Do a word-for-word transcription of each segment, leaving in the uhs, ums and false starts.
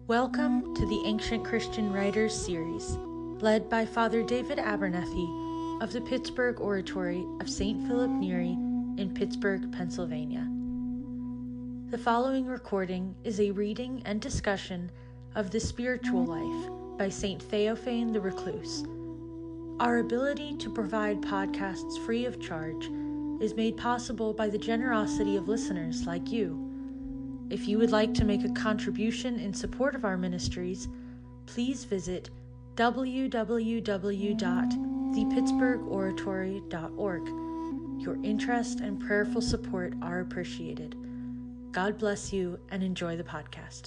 Welcome to the Ancient Christian Writers series, led by Father David Abernethy of the Pittsburgh Oratory of Saint Philip Neri in Pittsburgh, Pennsylvania. The following recording is a reading and discussion of The Spiritual Life by Saint Theophane the Recluse. Our ability to provide podcasts free of charge is made possible by the generosity of listeners like you. If you would like to make a contribution in support of our ministries, please visit w w w dot the pittsburgh oratory dot org. Your interest and prayerful support are appreciated. God bless you and enjoy the podcast.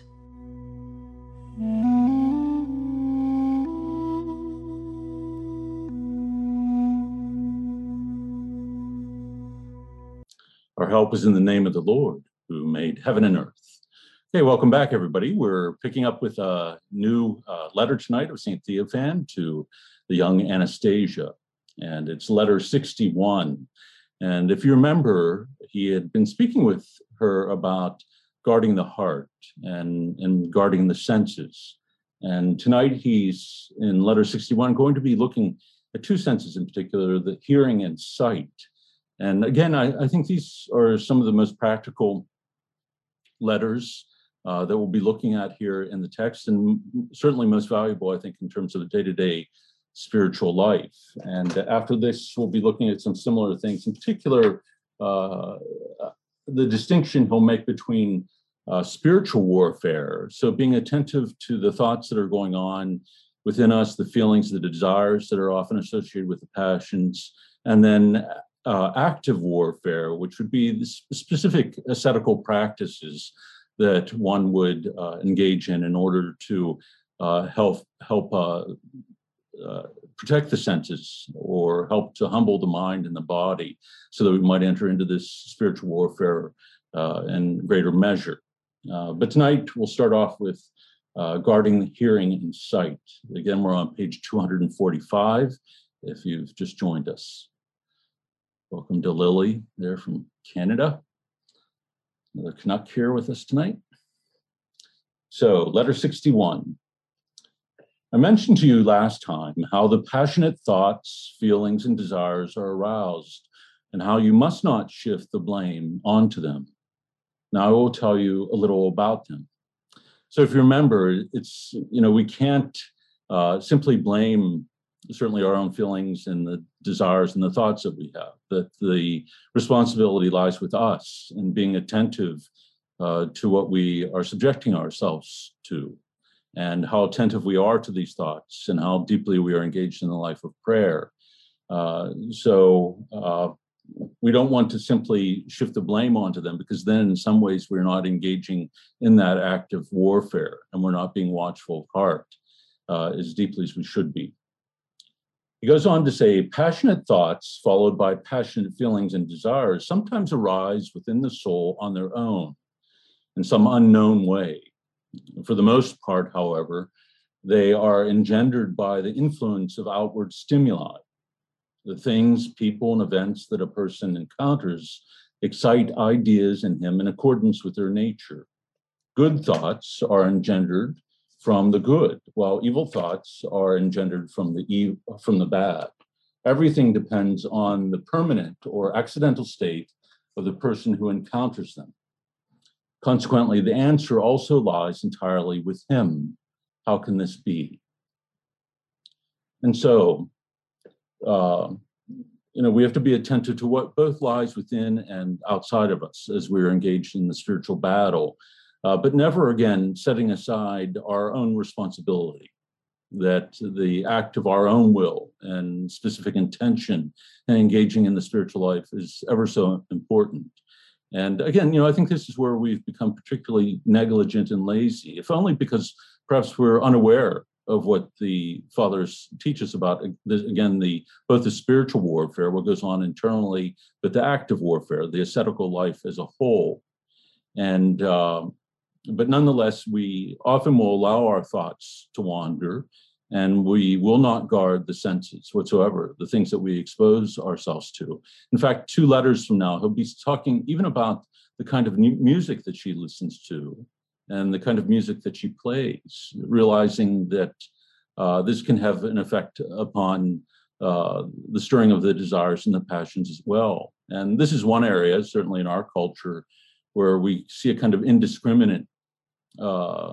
Our help is in the name of the Lord, who made heaven and earth. Okay, welcome back, everybody. We're picking up with a new uh, letter tonight of Saint Theophan to the young Anastasia, and it's letter sixty-one. And if you remember, he had been speaking with her about guarding the heart and, and guarding the senses. And tonight he's, in letter sixty-one, going to be looking at two senses in particular, the hearing and sight. And again, I, I think these are some of the most practical letters uh, that we'll be looking at here in the text, and certainly most valuable, I think, in terms of the day-to-day spiritual life. And after this, we'll be looking at some similar things, in particular, uh, the distinction he'll make between uh, spiritual warfare, so being attentive to the thoughts that are going on within us, the feelings, the desires that are often associated with the passions, and then Uh, active warfare, which would be the specific ascetical practices that one would uh, engage in in order to uh, help help uh, uh, protect the senses or help to humble the mind and the body, so that we might enter into this spiritual warfare uh, in greater measure. Uh, but tonight we'll start off with uh, guarding the hearing and sight. Again, we're on page two hundred forty-five. If you've just joined us. Welcome to Lily there from Canada. Another Canuck here with us tonight. So, letter sixty-one. I mentioned to you last time how the passionate thoughts, feelings, and desires are aroused, and how you must not shift the blame onto them. Now I will tell you a little about them. So if you remember, it's, you know, we can't uh, simply blame certainly our own feelings and the desires and the thoughts that we have, that the responsibility lies with us in being attentive uh, to what we are subjecting ourselves to, and how attentive we are to these thoughts, and how deeply we are engaged in the life of prayer. Uh, so uh, we don't want to simply shift the blame onto them, because then in some ways we're not engaging in that active warfare, and we're not being watchful of heart uh, as deeply as we should be. He goes on to say, passionate thoughts followed by passionate feelings and desires sometimes arise within the soul on their own in some unknown way. For the most part, however, they are engendered by the influence of outward stimuli. The things, people, and events that a person encounters excite ideas in him in accordance with their nature. Good thoughts are engendered from the good, while evil thoughts are engendered from the e- from the bad. Everything depends on the permanent or accidental state of the person who encounters them. Consequently, the answer also lies entirely with him. How can this be? And so, uh, you know, we have to be attentive to what both lies within and outside of us as we're engaged in the spiritual battle. Uh, but never again setting aside our own responsibility, that the act of our own will and specific intention and engaging in the spiritual life is ever so important. And again, you know, I think this is where we've become particularly negligent and lazy, if only because perhaps we're unaware of what the fathers teach us about, again, the both the spiritual warfare, what goes on internally, but the active warfare, the ascetical life as a whole. And uh, But nonetheless, we often will allow our thoughts to wander, and we will not guard the senses whatsoever, the things that we expose ourselves to. In fact, two letters from now, he'll be talking even about the kind of music that she listens to, and the kind of music that she plays, realizing that uh, this can have an effect upon uh, the stirring of the desires and the passions as well. And this is one area, certainly in our culture, where we see a kind of indiscriminate uh,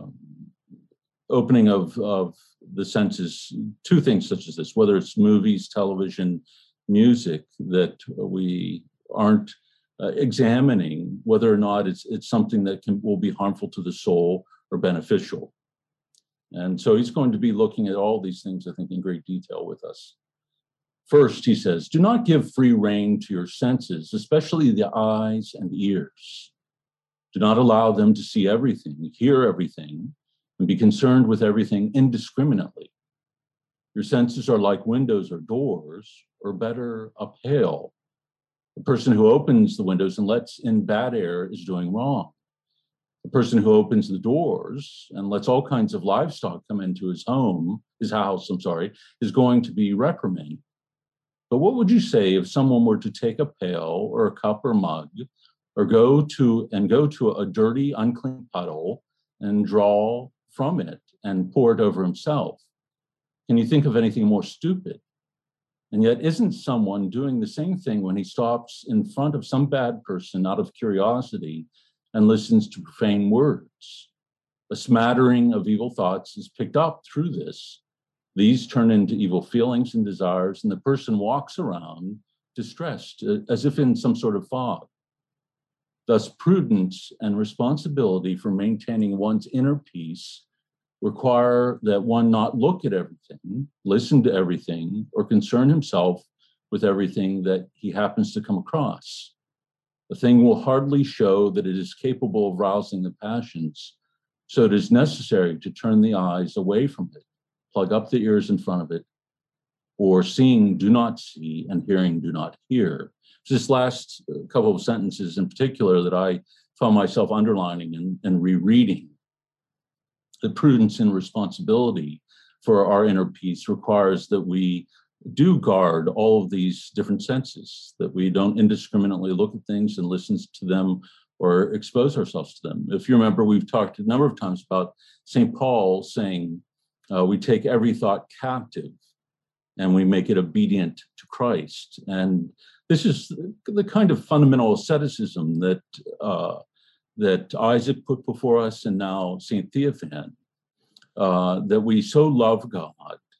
opening of, of the senses to things such as this, whether it's movies, television, music, that we aren't uh, examining whether or not it's it's something that can will be harmful to the soul or beneficial. And so he's going to be looking at all these things, I think, in great detail with us. First, he says, do not give free rein to your senses, especially the eyes and ears. Do not allow them to see everything, hear everything, and be concerned with everything indiscriminately. Your senses are like windows or doors, or better, a pail. The person who opens the windows and lets in bad air is doing wrong. The person who opens the doors and lets all kinds of livestock come into his home, his house, I'm sorry, is going to be reprimanded. But what would you say if someone were to take a pail or a cup or mug, or go to and go to a dirty, unclean puddle and draw from it and pour it over himself? Can you think of anything more stupid? And yet, isn't someone doing the same thing when he stops in front of some bad person out of curiosity and listens to profane words? A smattering of evil thoughts is picked up through this. These turn into evil feelings and desires, and the person walks around distressed, as if in some sort of fog. Thus, prudence and responsibility for maintaining one's inner peace require that one not look at everything, listen to everything, or concern himself with everything that he happens to come across. The thing will hardly show that it is capable of rousing the passions, so it is necessary to turn the eyes away from it, plug up the ears in front of it, or seeing do not see and hearing do not hear. This last couple of sentences in particular that I found myself underlining and, and rereading. The prudence and responsibility for our inner peace requires that we do guard all of these different senses, that we don't indiscriminately look at things and listen to them or expose ourselves to them. If you remember, we've talked a number of times about Saint Paul saying, uh, we take every thought captive and we make it obedient to Christ. And this is the kind of fundamental asceticism that uh, that Isaac put before us, and now Saint Theophan, uh, that we so love God,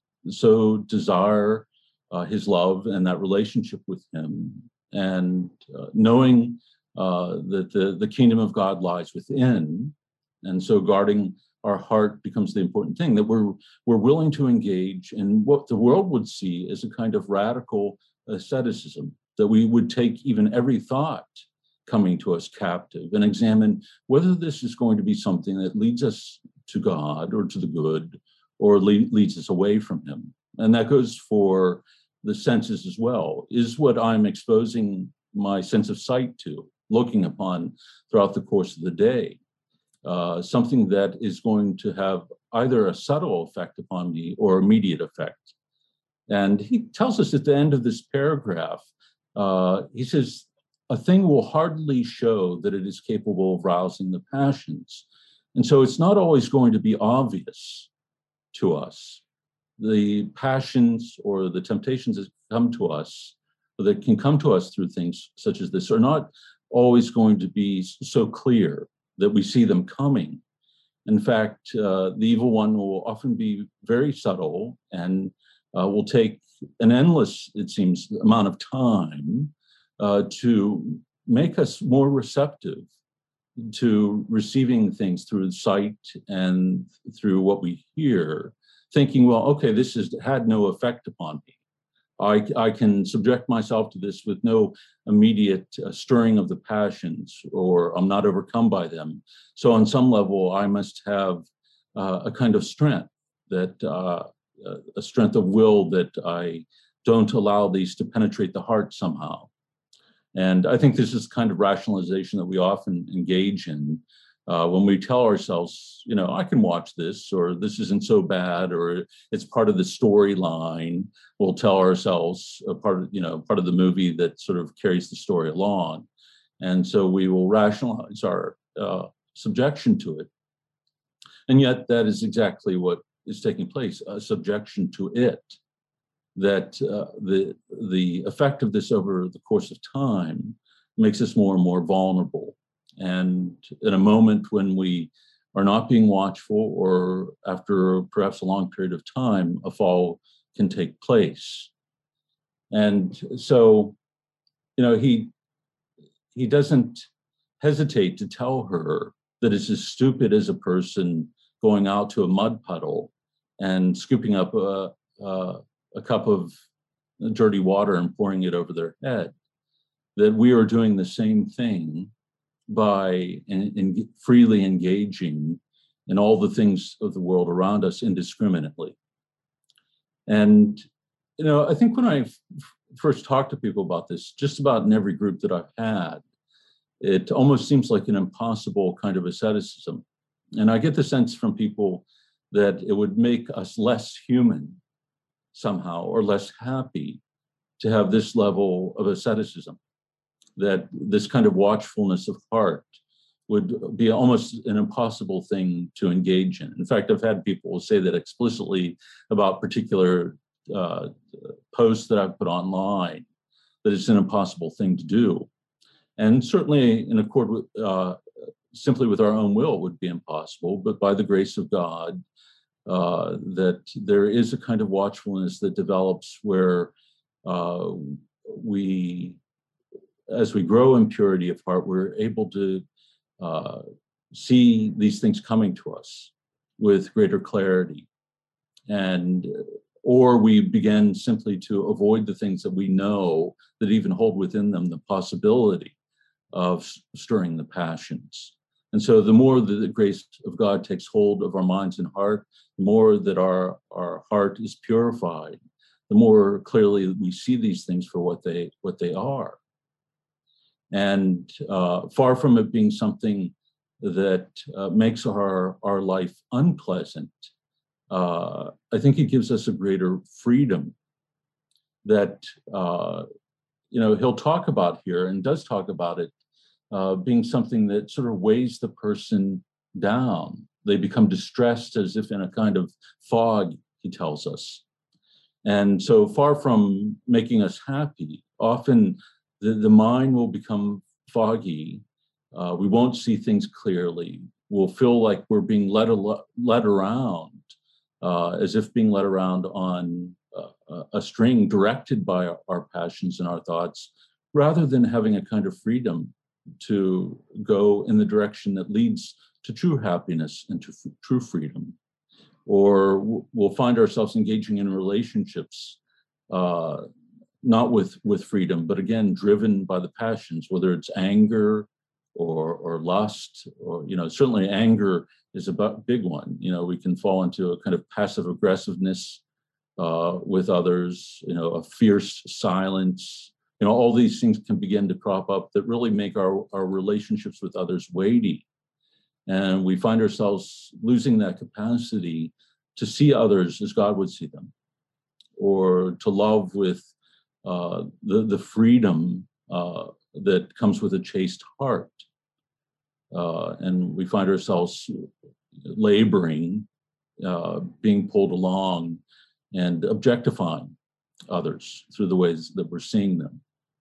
so desire uh, his love and that relationship with him, and uh, knowing uh, that the, the kingdom of God lies within, and so guarding our heart becomes the important thing, that we're we're willing to engage in what the world would see as a kind of radical asceticism, that we would take even every thought coming to us captive and examine whether this is going to be something that leads us to God or to the good, or le- leads us away from him. And that goes for the senses as well. Is what I'm exposing my sense of sight to, looking upon throughout the course of the day, uh, something that is going to have either a subtle effect upon me or immediate effect? And he tells us at the end of this paragraph, uh, he says, a thing will hardly show that it is capable of rousing the passions. And so it's not always going to be obvious to us. The passions or the temptations that come to us, or that can come to us through things such as this, are not always going to be so clear that we see them coming. In fact, uh, the evil one will often be very subtle and uh, will take an endless, it seems, amount of time uh, to make us more receptive to receiving things through sight and through what we hear, thinking, well, okay, this has had no effect upon me. I, I can subject myself to this with no immediate uh, stirring of the passions, or I'm not overcome by them. So on some level, I must have uh, a kind of strength, that uh, a strength of will, that I don't allow these to penetrate the heart somehow. And I think this is kind of rationalization that we often engage in uh, when we tell ourselves, you know, I can watch this, or this isn't so bad, or it's part of the storyline. We'll tell ourselves a part of, you know, part of the movie that sort of carries the story along. And so we will rationalize our uh, subjection to it. And yet that is exactly what is taking place, a subjection to it, that uh, the, the effect of this over the course of time makes us more and more vulnerable. And in a moment when we are not being watchful, or after perhaps a long period of time, a fall can take place. And so, you know, he he doesn't hesitate to tell her that it's as stupid as a person going out to a mud puddle and scooping up a, a, a cup of dirty water and pouring it over their head, that we are doing the same thing by in, in freely engaging in all the things of the world around us indiscriminately. And, you know, I think when I f- first talked to people about this, just about in every group that I've had, it almost seems like an impossible kind of asceticism. And I get the sense from people that it would make us less human somehow, or less happy, to have this level of asceticism, that this kind of watchfulness of heart would be almost an impossible thing to engage in. In fact, I've had people say that explicitly about particular uh, posts that I've put online, that it's an impossible thing to do. And certainly in accord with, uh, simply with our own will would be impossible, but by the grace of God, uh, that there is a kind of watchfulness that develops where uh, we, as we grow in purity of heart, we're able to uh, see these things coming to us with greater clarity. And or we begin simply to avoid the things that we know that even hold within them the possibility of stirring the passions. And so the more that the grace of God takes hold of our minds and heart, the more that our, our heart is purified, the more clearly we see these things for what they what they are. And uh, far from it being something that uh, makes our, our life unpleasant, uh, I think it gives us a greater freedom that, uh, you know, he'll talk about here, and does talk about it, uh, being something that sort of weighs the person down. They become distressed as if in a kind of fog, he tells us. And so far from making us happy, often the, the mind will become foggy. Uh, we won't see things clearly. We'll feel like we're being led, led around, uh, as if being led around on a, a string directed by our, our passions and our thoughts, rather than having a kind of freedom to go in the direction that leads to true happiness and to f- true freedom. Or w- we'll find ourselves engaging in relationships, uh, not with, with freedom, but again, driven by the passions, whether it's anger or, or lust, or, you know, certainly anger is a big one. You know, we can fall into a kind of passive aggressiveness uh, with others, you know, a fierce silence. You know, all these things can begin to crop up that really make our, our relationships with others weighty. And we find ourselves losing that capacity to see others as God would see them, or to love with uh, the, the freedom uh, that comes with a chaste heart. Uh, and we find ourselves laboring, uh, being pulled along, and objectifying others through the ways that we're seeing them.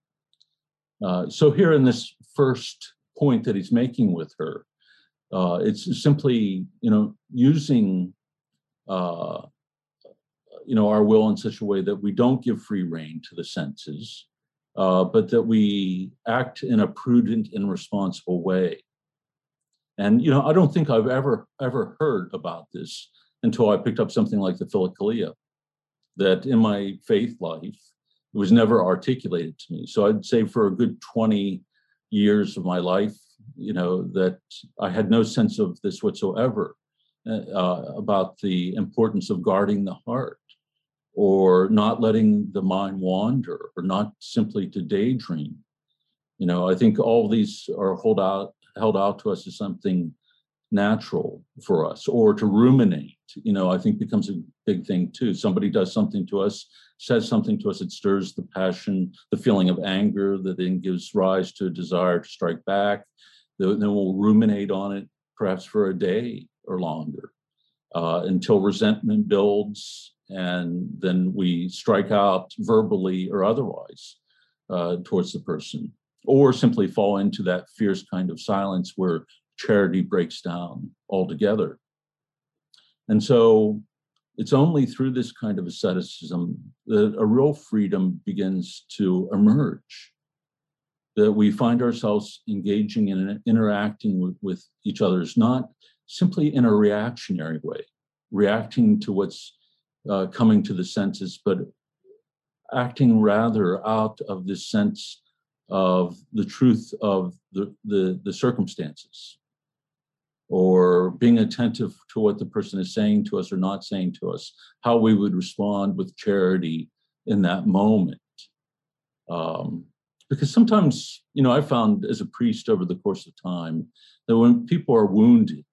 Uh, so here in this first point that he's making with her, uh, it's simply, you know, using, uh, you know, our will in such a way that we don't give free rein to the senses, uh, but that we act in a prudent and responsible way. And, you know, I don't think I've ever, ever heard about this until I picked up something like the Philokalia, that in my faith life, it was never articulated to me. So I'd say for a good twenty years of my life, you know, that I had no sense of this whatsoever, uh, about the importance of guarding the heart, or not letting the mind wander, or not simply to daydream. You know, I think all these are hold out, held out to us as something natural for us, or to ruminate, you know, I think becomes a big thing too. Somebody does something to us, says something to us, it stirs the passion, the feeling of anger that then gives rise to a desire to strike back. Then we'll ruminate on it perhaps for a day, or longer, uh, until resentment builds, and then we strike out verbally or otherwise uh, towards the person, or simply fall into that fierce kind of silence where charity breaks down altogether. And so it's only through this kind of asceticism that a real freedom begins to emerge, that we find ourselves engaging in and interacting with, with each other's, not simply in a reactionary way, reacting to what's uh, coming to the senses, but acting rather out of this sense of the truth of the, the, the circumstances, or being attentive to what the person is saying to us or not saying to us, how we would respond with charity in that moment. Um, because sometimes, you know, I found as a priest over the course of time that when people are wounded,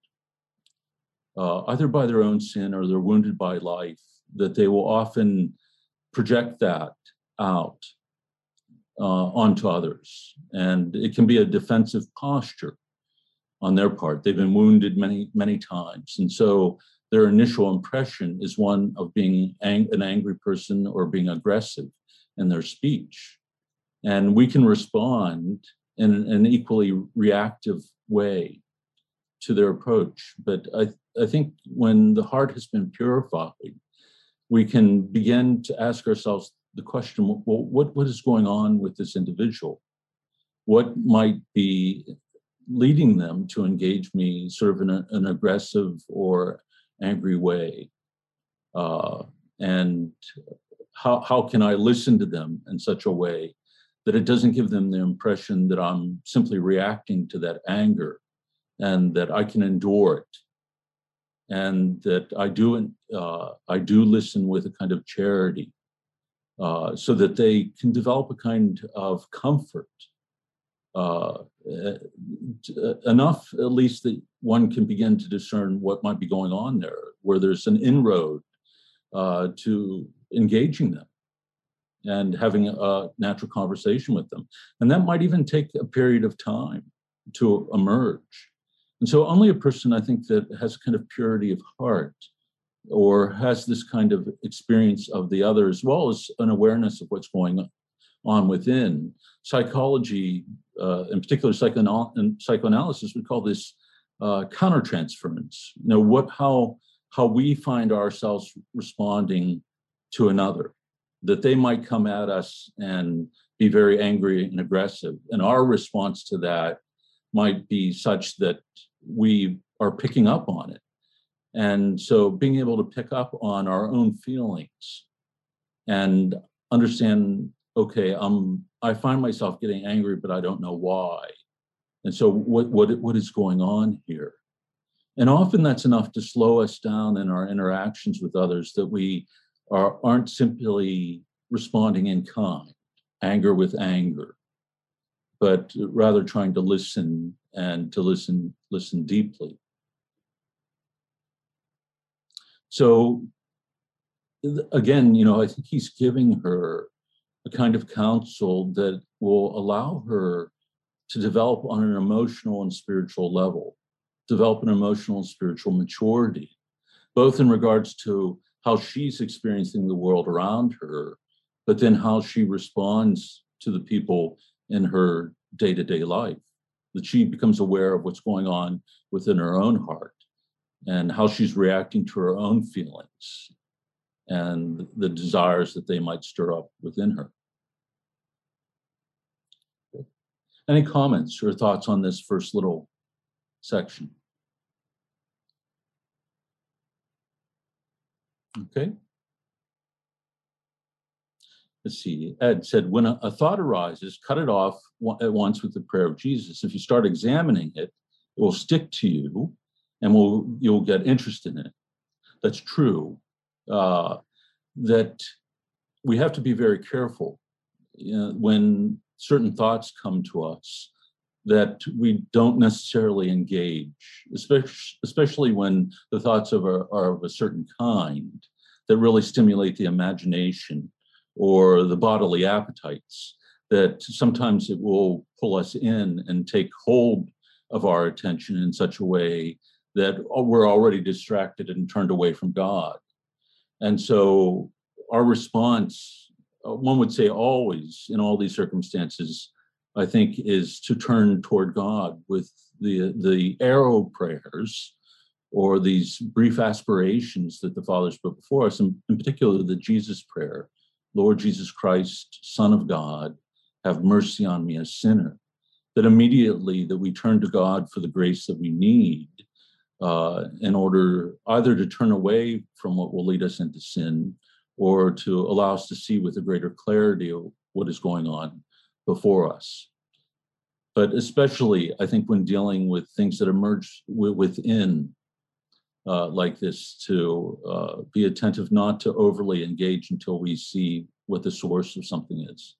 uh, either by their own sin or they're wounded by life, that they will often project that out uh, onto others. And it can be a defensive posture on their part. They've been wounded many, many times. And so their initial impression is one of being ang- an angry person or being aggressive in their speech. And we can respond in an equally reactive way to their approach. But I, I think when the heart has been purified, we can begin to ask ourselves the question, well, what, what is going on with this individual? What might be leading them to engage me sort of in a, an aggressive or angry way? Uh, and how, how can I listen to them in such a way that it doesn't give them the impression that I'm simply reacting to that anger, and that I can endure it, and that I do, uh, I do listen with a kind of charity, uh, so that they can develop a kind of comfort, uh, enough at least that one can begin to discern what might be going on there, where there's an inroad uh, to engaging them and having a natural conversation with them. And that might even take a period of time to emerge. And so only a person, I think, that has kind of purity of heart, or has this kind of experience of the other, as well as an awareness of what's going on within. Psychology, uh, in particular psychoanal- and psychoanalysis, we call this uh, countertransference. You know, what, how, how we find ourselves responding to another, that they might come at us and be very angry and aggressive. And our response to that might be such that we are picking up on it. And so being able to pick up on our own feelings and understand, okay, um, I find myself getting angry, but I don't know why. And so what, what, what is going on here? And often that's enough to slow us down in our interactions with others, that we are, aren't simply responding in kind, anger with anger, but rather trying to listen and to listen, listen deeply. So again, you know, I think he's giving her a kind of counsel that will allow her to develop on an emotional and spiritual level, develop an emotional and spiritual maturity, both in regards to how she's experiencing the world around her, but then how she responds to the people in her day-to-day life, that she becomes aware of what's going on within her own heart and how she's reacting to her own feelings and the desires that they might stir up within her. Any comments or thoughts on this first little section? Okay. Let's see. Ed said, when a, a thought arises, cut it off at once with the prayer of Jesus. If you start examining it, it will stick to you and will, you'll get interested in it. That's true. Uh, that we have to be very careful, you know, when certain thoughts come to us, that we don't necessarily engage, especially, especially when the thoughts of are, are of a certain kind that really stimulate the imagination or the bodily appetites, that sometimes it will pull us in and take hold of our attention in such a way that we're already distracted and turned away from God. And so our response, one would say always in all these circumstances, I think, is to turn toward God with the, the arrow prayers, or these brief aspirations that the fathers put before us, and in particular the Jesus prayer, Lord Jesus Christ, Son of God, have mercy on me, a sinner. That immediately that we turn to God for the grace that we need uh, in order either to turn away from what will lead us into sin, or to allow us to see with a greater clarity of what is going on before us. But especially, I think, when dealing with things that emerge w- within uh, like this, to uh, be attentive not to overly engage until we see what the source of something is.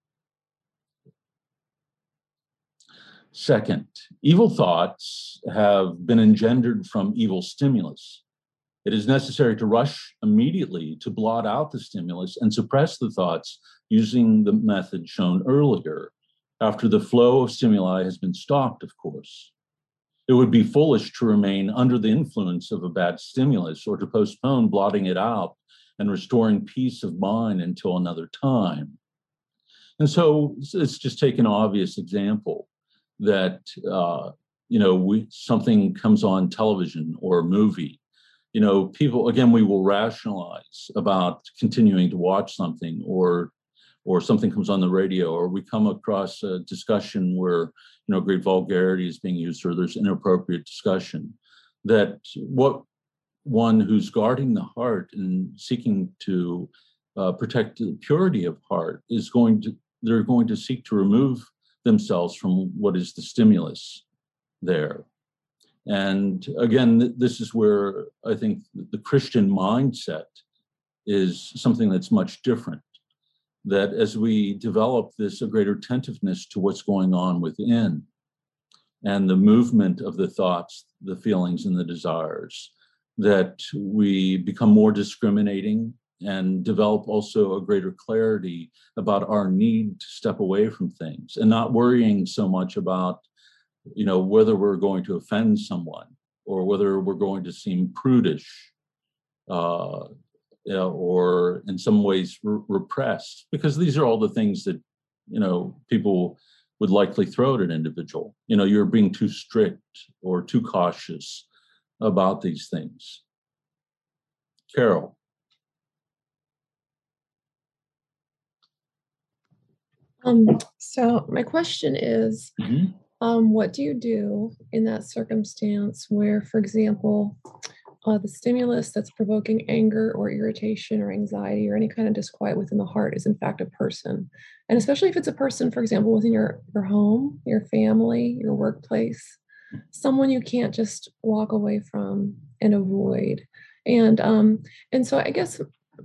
Second, evil thoughts have been engendered from evil stimulus. It is necessary to rush immediately to blot out the stimulus and suppress the thoughts using the method shown earlier, after the flow of stimuli has been stopped, of course. It would be foolish to remain under the influence of a bad stimulus, or to postpone blotting it out and restoring peace of mind until another time. And so let's just take an obvious example that, uh, you know, we, something comes on television or a movie. You know, people, again, we will rationalize about continuing to watch something, or or something comes on the radio, or we come across a discussion where, you know, great vulgarity is being used, or there's inappropriate discussion, that what one who's guarding the heart and seeking to uh, protect the purity of heart is going to, they're going to seek to remove themselves from what is the stimulus there. And again, this is where I think the Christian mindset is something that's much different. That as we develop this a greater attentiveness to what's going on within, and the movement of the thoughts, the feelings, and the desires, that we become more discriminating and develop also a greater clarity about our need to step away from things, and not worrying so much about, you know, whether we're going to offend someone, or whether we're going to seem prudish, uh, you know, or in some ways re- repressed, because these are all the things that, you know, people would likely throw at an individual. You know, you're being too strict or too cautious about these things. Carol. Um, so my question is, Mm-hmm. um, what do you do in that circumstance where, for example, uh, the stimulus that's provoking anger or irritation or anxiety or any kind of disquiet within the heart is in fact a person? And especially if it's a person, for example, within your, your home, your family, your workplace, someone you can't just walk away from and avoid. And um, and so I guess,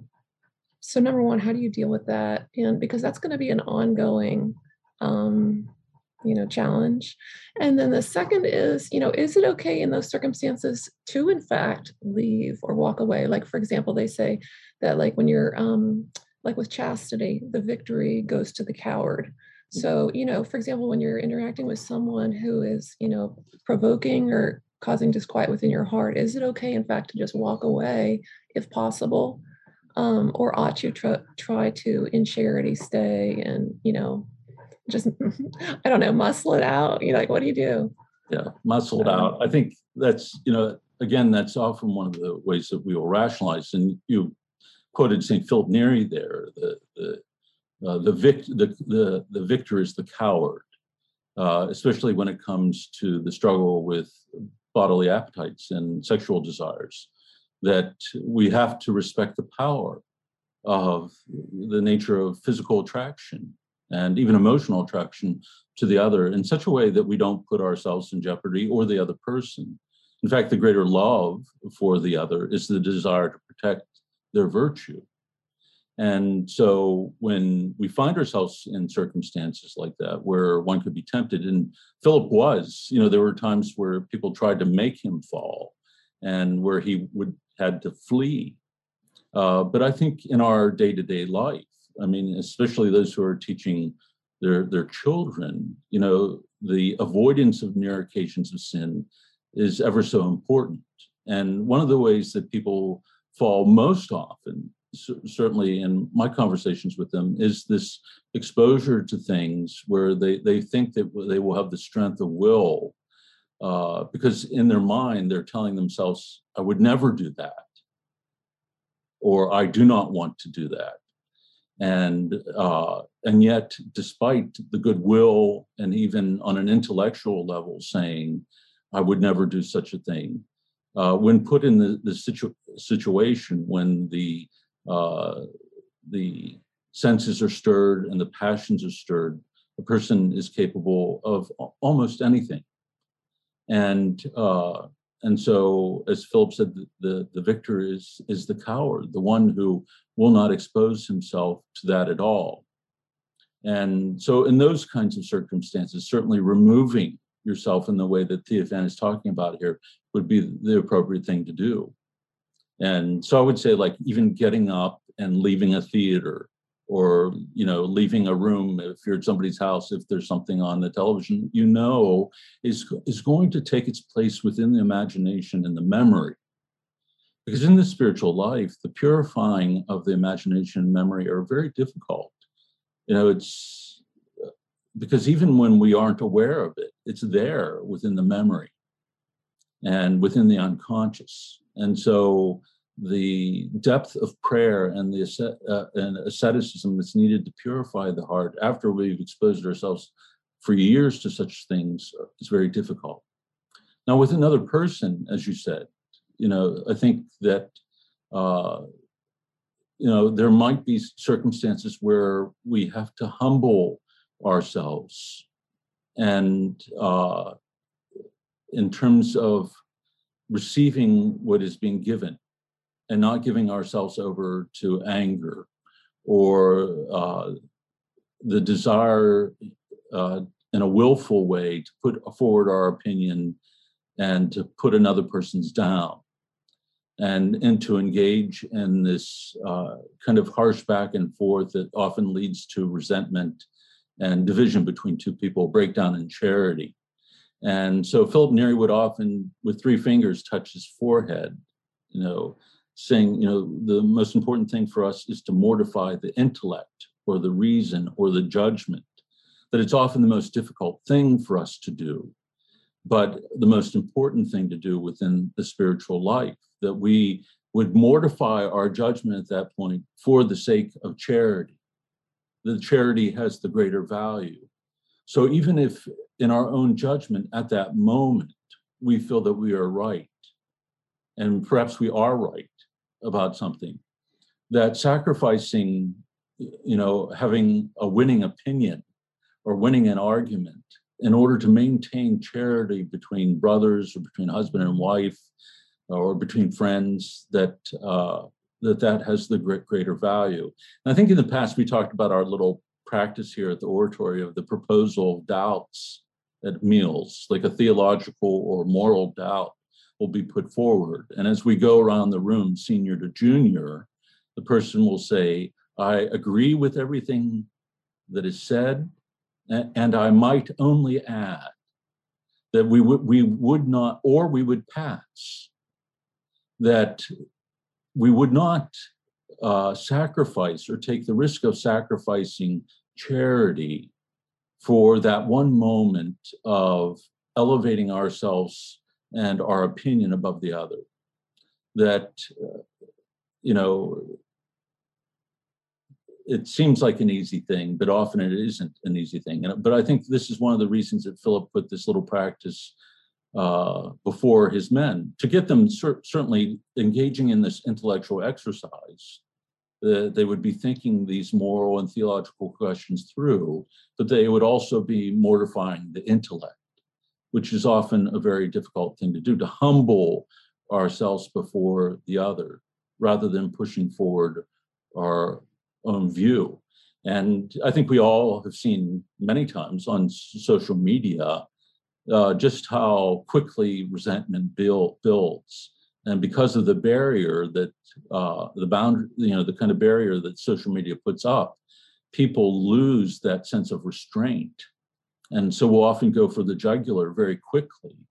so number one, how do you deal with that? And because that's going to be an ongoing um, you know, challenge. And then the second is, you know, is it okay in those circumstances to, in fact, leave or walk away? Like, for example, they say that, like, when you're, um, like with chastity, the victory goes to the coward. So, you know, for example, when you're interacting with someone who is, you know, provoking or causing disquiet within your heart, is it okay, in fact, to just walk away if possible? Um, or ought you try, try to, in charity, stay and, you know, just, I don't know, muscle it out? You know, like, what do you do? Yeah, muscle it out. I think that's, you know, again, that's often one of the ways that we will rationalize. And you quoted Saint Philip Neri there, the the uh, the, vict- the the the victor is the coward, uh, especially when it comes to the struggle with bodily appetites and sexual desires. That we have to respect the power of the nature of physical attraction and even emotional attraction to the other in such a way that we don't put ourselves in jeopardy or the other person. In fact, the greater love for the other is the desire to protect their virtue. And so when we find ourselves in circumstances like that, where one could be tempted, and Philip was, you know, there were times where people tried to make him fall and where he would had to flee. Uh, but I think in our day-to-day life, I mean, especially those who are teaching their, their children, you know, the avoidance of near occasions of sin is ever so important. And one of the ways that people fall most often, certainly in my conversations with them, is this exposure to things where they, they think that they will have the strength of will, uh, because in their mind, they're telling themselves, I would never do that, or I do not want to do that. And, uh, and yet, despite the goodwill and even on an intellectual level saying, I would never do such a thing, uh, when put in the, the situ- situation when the uh, the senses are stirred and the passions are stirred, a person is capable of almost anything. And uh, and so, as Philip said, the, the, the victor is, is the coward, the one who will not expose himself to that at all. And so in those kinds of circumstances, certainly removing yourself in the way that Theophan is talking about here would be the appropriate thing to do. And so I would say, like, even getting up and leaving a theater, or, you know, leaving a room if you're at somebody's house, if there's something on the television, you know, is, is going to take its place within the imagination and the memory. Because in the spiritual life, the purifying of the imagination and memory are very difficult. You know, it's because even when we aren't aware of it, it's there within the memory and within the unconscious. And so the depth of prayer and the ascet- uh, and asceticism that's needed to purify the heart after we've exposed ourselves for years to such things is very difficult. Now, with another person, as you said, you know, I think that, uh, you know, there might be circumstances where we have to humble ourselves, and uh, in terms of receiving what is being given and not giving ourselves over to anger or uh, the desire uh, in a willful way to put forward our opinion and to put another person's down, and, and to engage in this uh, kind of harsh back and forth that often leads to resentment and division between two people, breakdown in charity. And so Philip Neri would often, with three fingers, touch his forehead, you know, saying, you know, the most important thing for us is to mortify the intellect or the reason or the judgment, that it's often the most difficult thing for us to do, but the most important thing to do within the spiritual life, that we would mortify our judgment at that point for the sake of charity. The charity has the greater value. So even if in our own judgment at that moment, we feel that we are right, and perhaps we are right about something, that sacrificing, you know, having a winning opinion or winning an argument in order to maintain charity between brothers or between husband and wife or between friends, that uh, that that has the great, greater value. And I think in the past we talked about our little practice here at the oratory of the proposal of doubts at meals, like a theological or moral doubt will be put forward. And as we go around the room, senior to junior, the person will say, I agree with everything that is said, and I might only add that we would we would not, or we would pass, that we would not uh, sacrifice or take the risk of sacrificing charity for that one moment of elevating ourselves and our opinion above the other. That, uh, you know, it seems like an easy thing, but often it isn't an easy thing. And, but I think this is one of the reasons that Philip put this little practice uh, before his men, to get them cer- certainly engaging in this intellectual exercise. Uh, they would be thinking these moral and theological questions through, but they would also be mortifying the intellect, which is often a very difficult thing to do, to humble ourselves before the other, rather than pushing forward our own view. And I think we all have seen many times on social media uh, just how quickly resentment build, builds. And because of the barrier that, uh, the boundary, you know, the kind of barrier that social media puts up, people lose that sense of restraint. And so we'll often go for the jugular very quickly.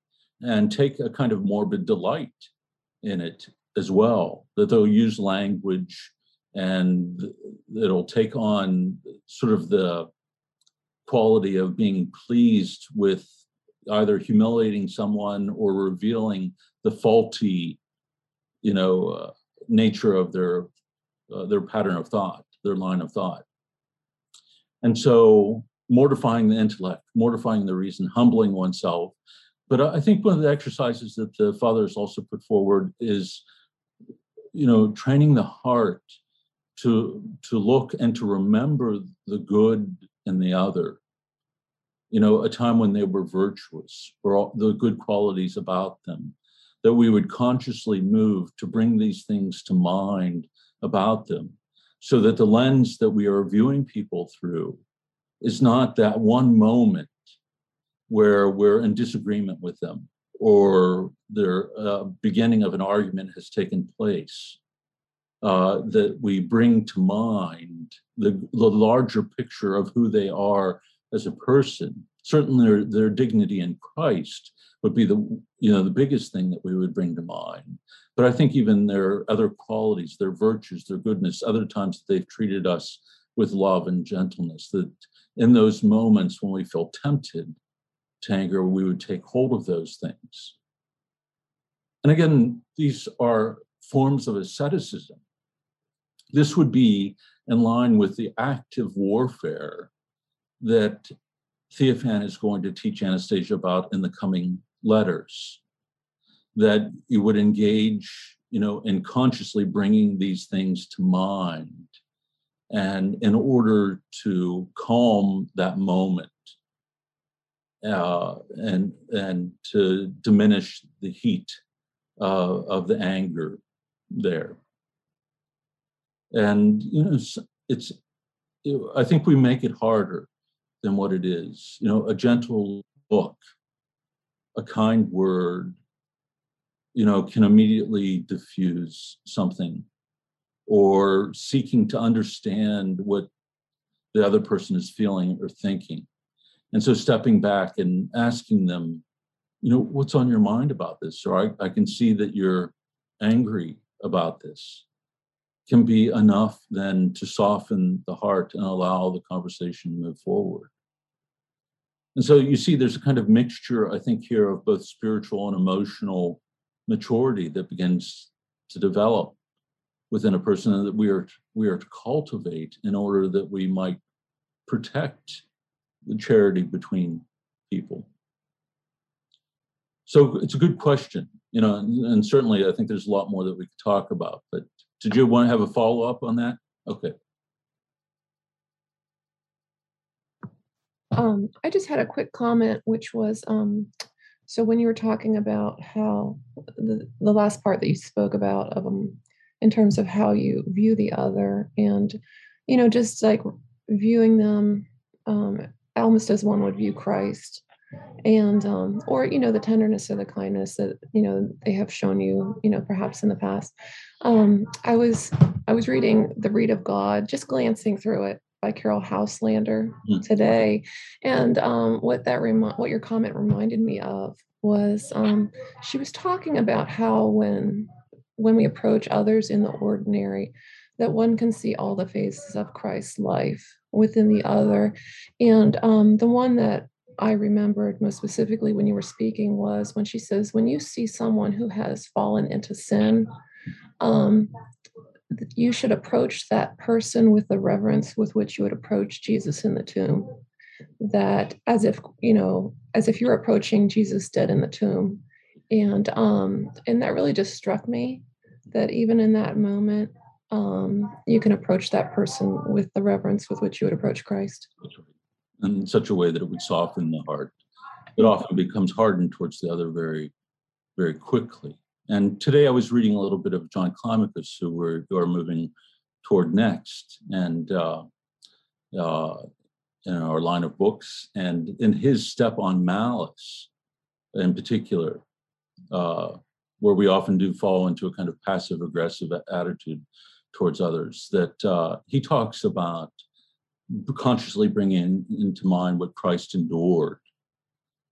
and take a kind of morbid delight in it as well, that they'll use language and it'll take on sort of the quality of being pleased with either humiliating someone or revealing the faulty, you know, uh, nature of their uh, their pattern of thought, their line of thought. And so mortifying the intellect, mortifying the reason, humbling oneself. But I think one of the exercises that the fathers also put forward is, you know, training the heart to to look and to remember the good in the other. You know, a time when they were virtuous, or all the good qualities about them, that we would consciously move to bring these things to mind about them, so that the lens that we are viewing people through is not that one moment where we're in disagreement with them, or the uh, beginning of an argument has taken place, uh, that we bring to mind the, the larger picture of who they are as a person. Certainly their, their dignity in Christ would be the, you know, the biggest thing that we would bring to mind. But I think even their other qualities, their virtues, their goodness, other times that they've treated us with love and gentleness, that in those moments when we feel tempted to anger, we would take hold of those things. And again, these are forms of asceticism. This would be in line with the active warfare that Theophan is going to teach Anastasia about in the coming letters, that you would engage, you know, in consciously bringing these things to mind, and in order to calm that moment, uh, and and to diminish the heat uh, of the anger there. And you know, it's, I think we make it harder than what it is. You know, a gentle look, a kind word, you know, can immediately diffuse something, or seeking to understand what the other person is feeling or thinking. And so stepping back and asking them, you know, what's on your mind about this? Or I, I can see that you're angry about this, can be enough then to soften the heart and allow the conversation to move forward. And so you see there's a kind of mixture, I think, here of both spiritual and emotional maturity that begins to develop within a person that we are we are to cultivate in order that we might protect the charity between people. So it's a good question, you know, and, and certainly I think there's a lot more that we could talk about, but did you want to have a follow-up on that? Okay. Um, I just had a quick comment, which was, um, so when you were talking about how the, the last part that you spoke about of um, in terms of how you view the other, and, you know, just like viewing them um, almost as one would view Christ, and um, or, you know, the tenderness or the kindness that, you know, they have shown you, you know, perhaps in the past. Um, I was I was reading The Reed of God, just glancing through it, by Carol Houselander today, and um, what that remi- what your comment reminded me of was um, she was talking about how when when we approach others in the ordinary, that one can see all the phases of Christ's life within the other, and um, the one that I remembered most specifically when you were speaking was when she says, when you see someone who has fallen into sin, um, you should approach that person with the reverence with which you would approach Jesus in the tomb. That as if, you know, as if you're approaching Jesus dead in the tomb. And um, and that really just struck me, that even in that moment, um, you can approach that person with the reverence with which you would approach Christ. In such a way that it would soften the heart. It often becomes hardened towards the other very, very quickly. And today I was reading a little bit of John Climacus, who we're, who are moving toward next, and uh, uh, in our line of books, and in his step on malice in particular, uh, where we often do fall into a kind of passive aggressive attitude towards others, that uh, he talks about consciously bringing into mind what Christ endured,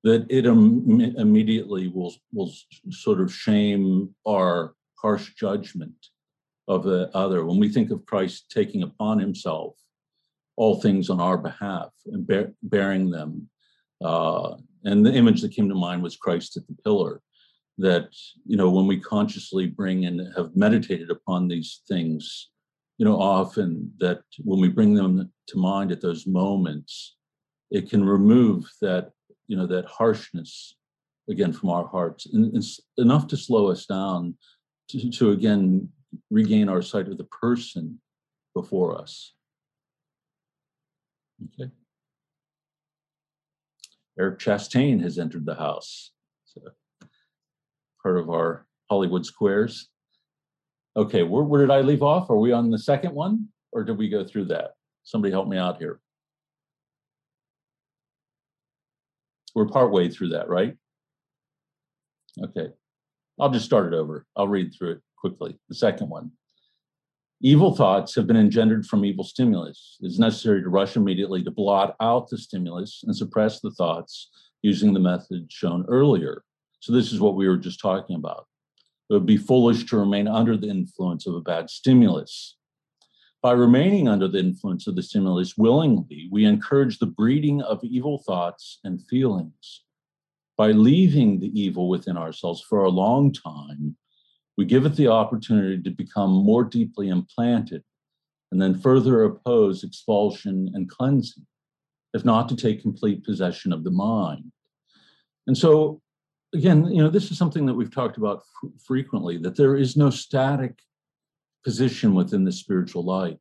that it Im- immediately will, will sort of shame our harsh judgment of the other. When we think of Christ taking upon himself all things on our behalf and bear, bearing them, uh, and the image that came to mind was Christ at the pillar, that, you know, when we consciously bring and have meditated upon these things, you know, often that when we bring them to mind at those moments, it can remove that, you know, that harshness again from our hearts, and it's enough to slow us down to, to again regain our sight of the person before us. Okay. Eric Chastain has entered the house. So part of our Hollywood Squares. Okay, where, where did I leave off? Are we on the second one, or did we go through that? Somebody help me out here. We're partway through that, right? Okay, I'll just start it over. I'll read through it quickly. The second one. Evil thoughts have been engendered from evil stimulus. It is necessary to rush immediately to blot out the stimulus and suppress the thoughts using the method shown earlier. So this is what we were just talking about. It would be foolish to remain under the influence of a bad stimulus. By remaining under the influence of the stimulus willingly, we encourage the breeding of evil thoughts and feelings. By leaving the evil within ourselves for a long time, we give it the opportunity to become more deeply implanted and then further oppose expulsion and cleansing, if not to take complete possession of the mind. And so, again, you know, this is something that we've talked about f- frequently, that there is no static position within the spiritual life,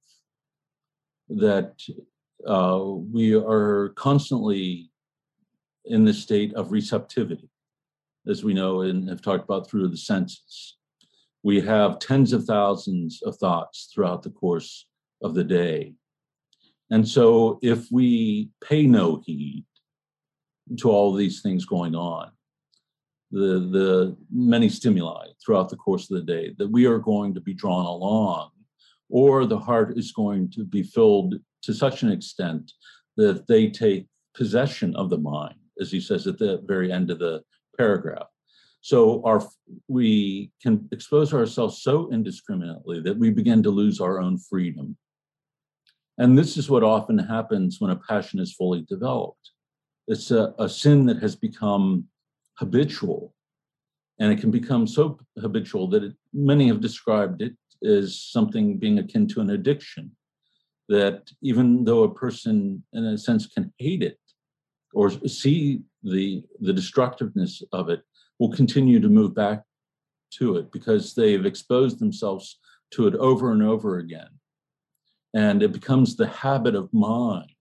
that uh, we are constantly in this state of receptivity, as we know and have talked about through the senses. We have tens of thousands of thoughts throughout the course of the day. And so if we pay no heed to all these things going on, the, the many stimuli throughout the course of the day, that we are going to be drawn along, or the heart is going to be filled to such an extent that they take possession of the mind, as he says at the very end of the paragraph. So our we can expose ourselves so indiscriminately that we begin to lose our own freedom. And this is what often happens when a passion is fully developed. It's a, a sin that has become habitual, and it can become so habitual that it, many have described it as something being akin to an addiction, that even though a person in a sense can hate it or see the, the destructiveness of it, will continue to move back to it because they've exposed themselves to it over and over again. And it becomes the habit of mind,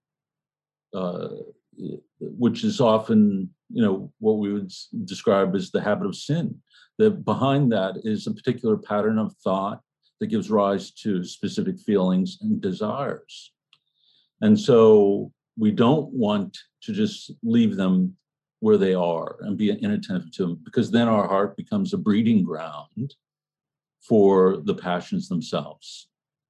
uh, which is often, you know, what we would describe as the habit of sin. That behind that is a particular pattern of thought that gives rise to specific feelings and desires. And so we don't want to just leave them where they are and be inattentive to them, because then our heart becomes a breeding ground for the passions themselves.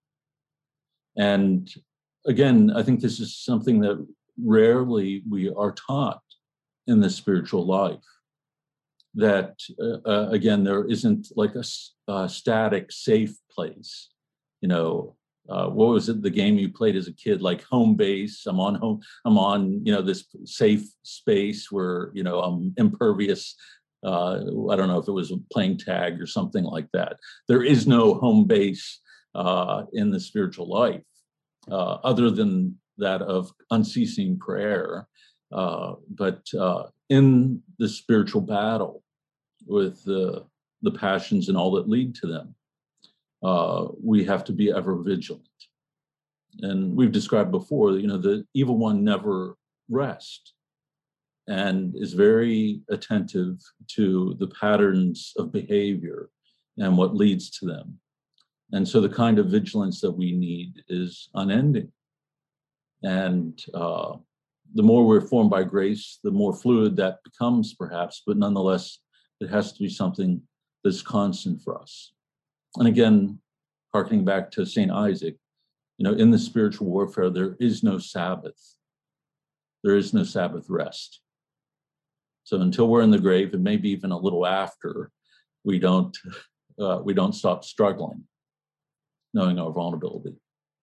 And again, I think this is something that rarely we are taught in the spiritual life, that uh, uh, again, there isn't like a, a static, safe place. You know, uh, what was it, the game you played as a kid, like home base? I'm on home, I'm on, you know, this safe space where, you know, I'm impervious. Uh, I don't know if it was playing tag or something like that. There is no home base uh, in the spiritual life, uh, other than that of unceasing prayer. Uh, but uh, in the spiritual battle with the, the passions and all that lead to them, uh, we have to be ever vigilant. And we've described before, you know, the evil one never rests and is very attentive to the patterns of behavior and what leads to them. And so the kind of vigilance that we need is unending. And uh, the more we're formed by grace, the more fluid that becomes, perhaps, but nonetheless, it has to be something that's constant for us. And again, harkening back to Saint Isaac, you know, in the spiritual warfare, there is no Sabbath. There is no Sabbath rest. So until we're in the grave, and maybe even a little after, we don't uh, we don't stop struggling, knowing our vulnerability.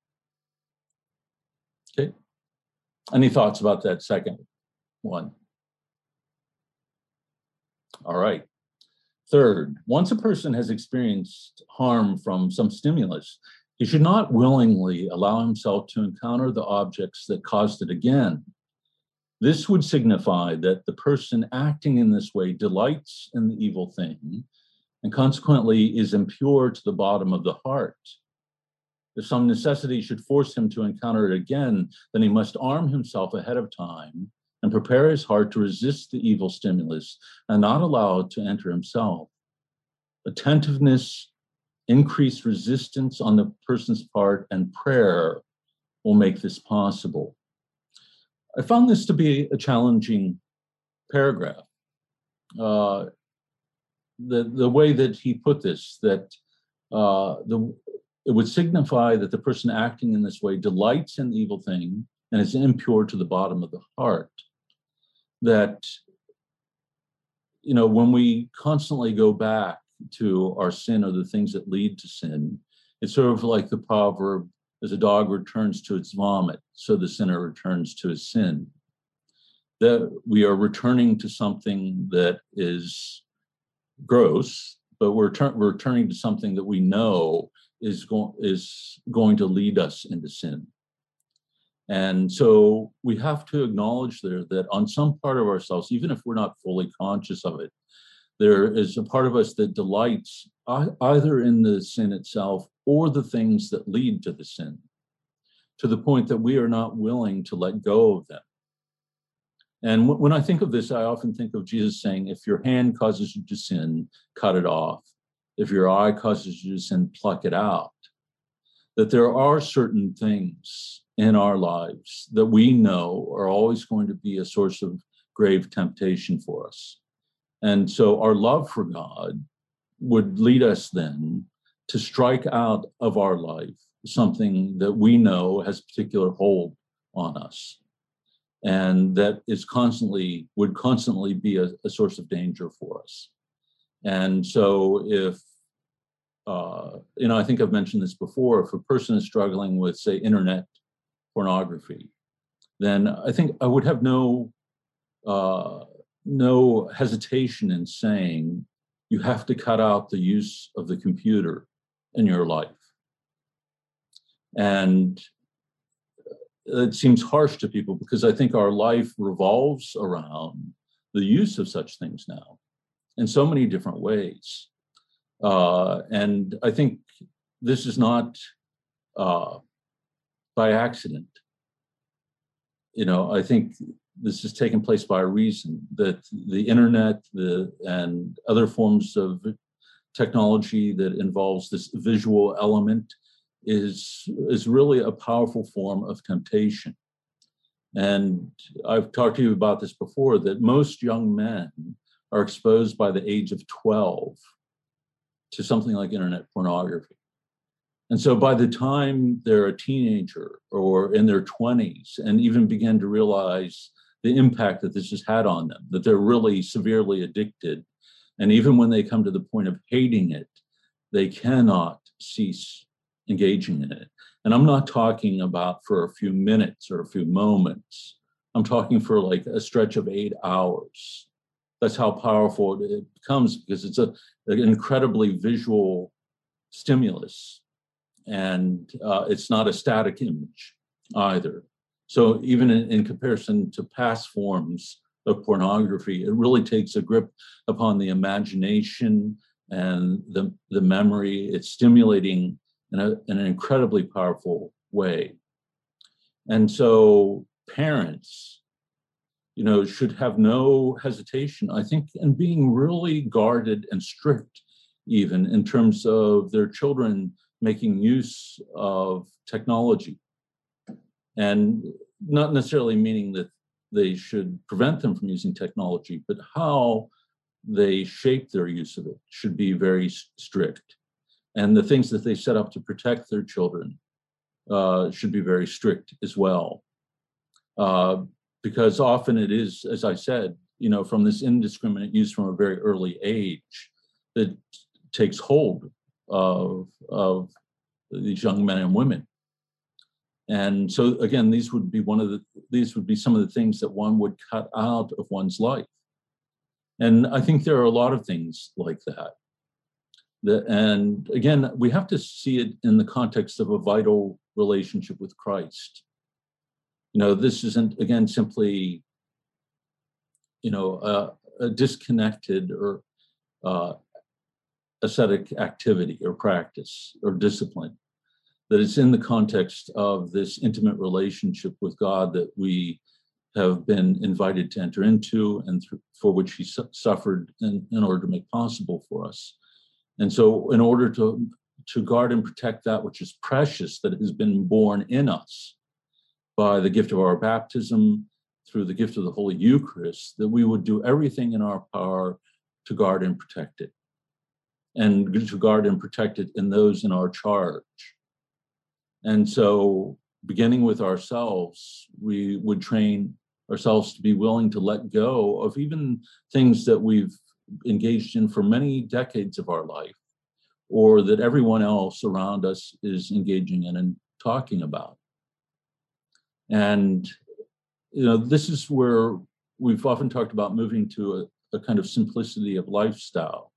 Okay. Any thoughts about that second one? All right. Third, once a person has experienced harm from some stimulus, he should not willingly allow himself to encounter the objects that caused it again. This would signify that the person acting in this way delights in the evil thing and consequently is impure to the bottom of the heart. If some necessity should force him to encounter it again, then he must arm himself ahead of time and prepare his heart to resist the evil stimulus and not allow it to enter himself. Attentiveness, increased resistance on the person's part, and prayer will make this possible. I found this to be a challenging paragraph. Uh, the, the way that he put this, that uh, the, it would signify that the person acting in this way delights in the evil thing and is impure to the bottom of the heart. That, you know, when we constantly go back to our sin or the things that lead to sin, it's sort of like the proverb, as a dog returns to its vomit, so the sinner returns to his sin. That we are returning to something that is gross, but we're, tur- we're returning to something that we know is, go- is going to lead us into sin. And so we have to acknowledge there that on some part of ourselves, even if we're not fully conscious of it, there is a part of us that delights either in the sin itself or the things that lead to the sin, to the point that we are not willing to let go of them. And w- when I think of this, I often think of Jesus saying, if your hand causes you to sin, cut it off. If your eye causes you to sin, pluck it out. That there are certain things in our lives that we know are always going to be a source of grave temptation for us. And so our love for God would lead us then to strike out of our life something that we know has particular hold on us and that is constantly, would constantly be a, a source of danger for us. And so if, uh, you know, I think I've mentioned this before, if a person is struggling with, say, internet pornography, then I think I would have no uh, no hesitation in saying you have to cut out the use of the computer in your life. And it seems harsh to people because I think our life revolves around the use of such things now in so many different ways. Uh, and I think this is not uh, by accident. You know, I think this has taken place by a reason, that the internet the, and other forms of technology that involves this visual element is, is really a powerful form of temptation. And I've talked to you about this before, that most young men are exposed by the age of twelve to something like internet pornography. And so by the time they're a teenager or in their twenties and even begin to realize the impact that this has had on them, that they're really severely addicted, and even when they come to the point of hating it, they cannot cease engaging in it. And I'm not talking about for a few minutes or a few moments. I'm talking for like a stretch of eight hours. That's how powerful it becomes, because it's a, an incredibly visual stimulus. And uh, it's not a static image either. So even in, in comparison to past forms of pornography, it really takes a grip upon the imagination and the, the memory. It's stimulating in, a, in an incredibly powerful way. And so parents, you know, should have no hesitation, I think, in being really guarded and strict, even in terms of their children making use of technology. And not necessarily meaning that they should prevent them from using technology, but how they shape their use of it should be very strict. And the things that they set up to protect their children uh, should be very strict as well. Uh, because often it is, as I said, you know, from this indiscriminate use from a very early age that takes hold of, of these young men and women. And so again, these would be one of the, these would be some of the things that one would cut out of one's life. And I think there are a lot of things like that. The, and again, we have to see it in the context of a vital relationship with Christ. You know, this isn't, again, simply, you know, a, a disconnected or uh, ascetic activity or practice or discipline, that it's in the context of this intimate relationship with God that we have been invited to enter into and th- for which he su- suffered in, in order to make possible for us. And so in order to, to guard and protect that which is precious, that has been born in us by the gift of our baptism, through the gift of the Holy Eucharist, that we would do everything in our power to guard and protect it, and to guard and protect it in those in our charge. And so beginning with ourselves, we would train ourselves to be willing to let go of even things that we've engaged in for many decades of our life, or that everyone else around us is engaging in and talking about. And, you know, this is where we've often talked about moving to a, a kind of simplicity of lifestyle.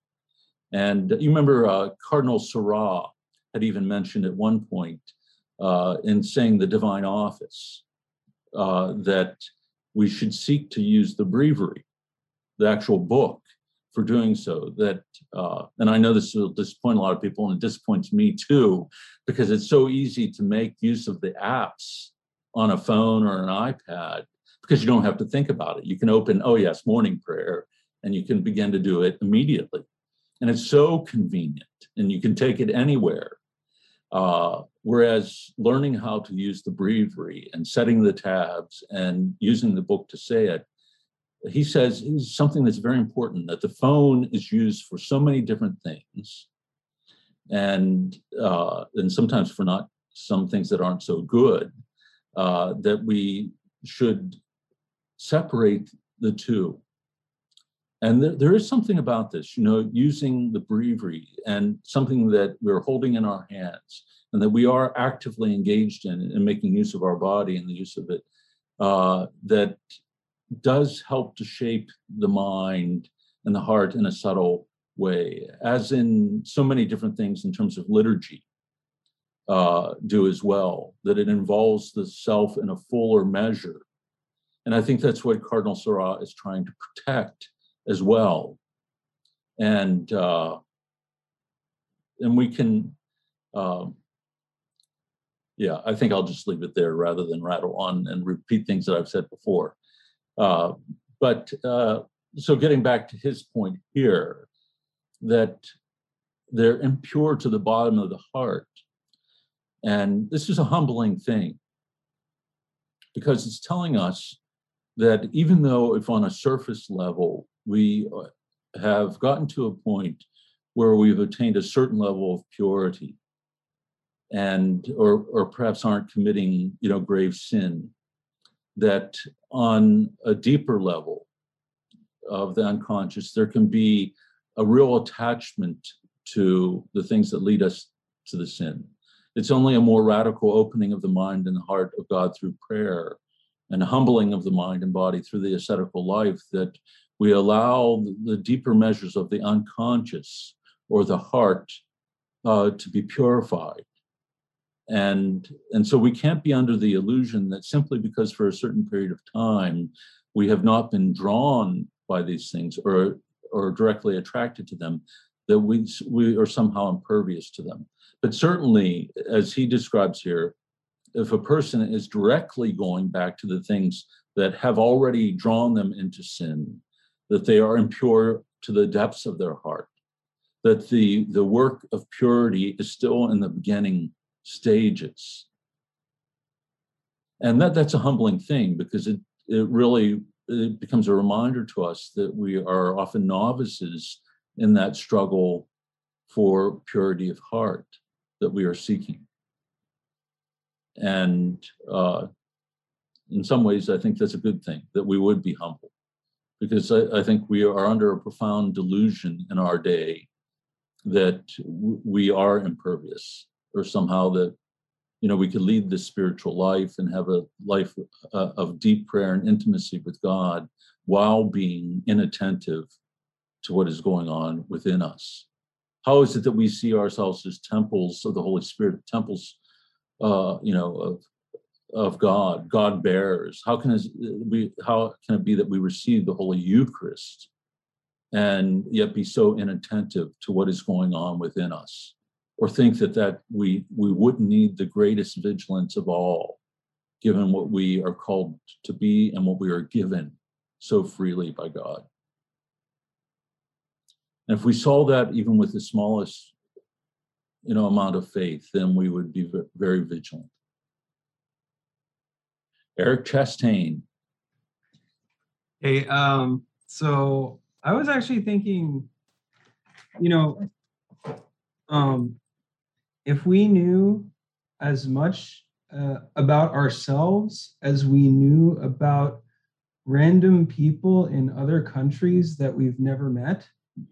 And you remember uh, Cardinal Sarah had even mentioned at one point uh, in saying the divine office uh, that we should seek to use the breviary, the actual book, for doing so. That, uh, and I know this will disappoint a lot of people, and it disappoints me too, because it's so easy to make use of the apps on a phone or an iPad, because you don't have to think about it. You can open, oh yes, morning prayer, and you can begin to do it immediately. And it's so convenient, and you can take it anywhere. Uh, whereas learning how to use the breviary and setting the tabs and using the book to say it, he says is something that's very important, that the phone is used for so many different things, and uh, and sometimes for not some things that aren't so good, uh, that we should separate the two. And there, there is something about this, you know, using the breviary and something that we're holding in our hands and that we are actively engaged in and making use of our body and the use of it, uh, that does help to shape the mind and the heart in a subtle way, as in so many different things in terms of liturgy uh, do as well, that it involves the self in a fuller measure. And I think that's what Cardinal Sarah is trying to protect as well. And uh, and we can, um, yeah, I think I'll just leave it there rather than rattle on and repeat things that I've said before. Uh, but uh, so getting back to his point here, that they're impure to the bottom of the heart. And this is a humbling thing, because it's telling us that even though if on a surface level we have gotten to a point where we've attained a certain level of purity, and or or perhaps aren't committing, you know, grave sin, that on a deeper level of the unconscious, there can be a real attachment to the things that lead us to the sin. It's only a more radical opening of the mind and the heart of God through prayer, and humbling of the mind and body through the ascetical life, that we allow the deeper measures of the unconscious or the heart uh, to be purified. And, and so we can't be under the illusion that simply because for a certain period of time we have not been drawn by these things or, or directly attracted to them, that we, we are somehow impervious to them. But certainly, as he describes here, if a person is directly going back to the things that have already drawn them into sin, that they are impure to the depths of their heart, that the, the work of purity is still in the beginning stages. And that, that's a humbling thing, because it, it really it becomes a reminder to us that we are often novices in that struggle for purity of heart that we are seeking. And uh, in some ways, I think that's a good thing, that we would be humble, because I, I think we are under a profound delusion in our day that w- we are impervious, or somehow that, you know, we could lead this spiritual life and have a life uh, of deep prayer and intimacy with God while being inattentive to what is going on within us. How is it that we see ourselves as temples of the Holy Spirit, temples, uh, you know, of of God, God bearers? How can it be? How can it be that we receive the Holy Eucharist and yet be so inattentive to what is going on within us, or think that that we we wouldn't need the greatest vigilance of all, given what we are called to be and what we are given so freely by God? And if we saw that even with the smallest, you know, amount of faith, then we would be very vigilant. Eric Chastain. Hey, um, so I was actually thinking, you know, um, if we knew as much uh, about ourselves as we knew about random people in other countries that we've never met.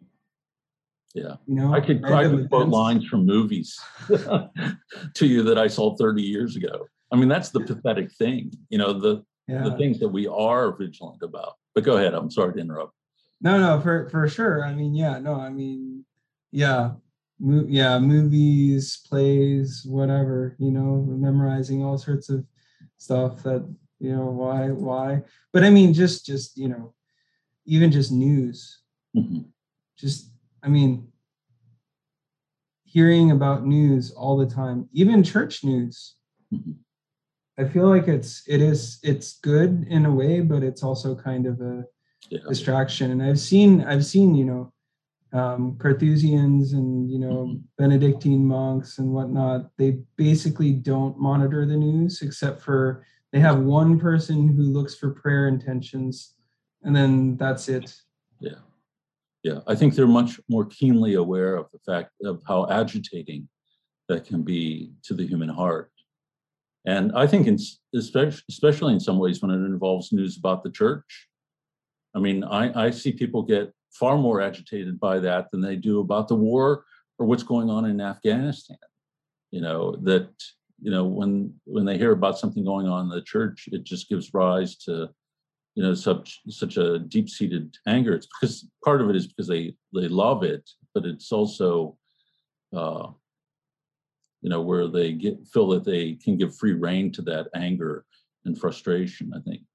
Yeah, you know, I could, I could quote lines from movies to you that I saw thirty years ago. I mean, that's the pathetic thing, you know, the yeah. the things that we are vigilant about. But go ahead. I'm sorry to interrupt. No, no, for for sure. I mean, yeah, no, I mean, yeah, mo- yeah, movies, plays, whatever. You know, memorizing all sorts of stuff that, you know, why, why. But I mean, just, just you know, even just news. Mm-hmm. Just, I mean, hearing about news all the time, even church news. Mm-hmm. I feel like it's it is it's good in a way, but it's also kind of a yeah. distraction. And I've seen I've seen you know um, Carthusians and you know mm-hmm. Benedictine monks and whatnot. They basically don't monitor the news, except for they have one person who looks for prayer intentions, and then that's it. Yeah. Yeah, I think they're much more keenly aware of the fact of how agitating that can be to the human heart. And I think, in, especially in some ways, when it involves news about the church, I mean, I, I see people get far more agitated by that than they do about the war or what's going on in Afghanistan. You know, that, you know, when when they hear about something going on in the church, it just gives rise to, you know, such such a deep-seated anger. It's because part of it is because they they love it, but it's also, uh, you know, where they get feel that they can give free rein to that anger and frustration, I think.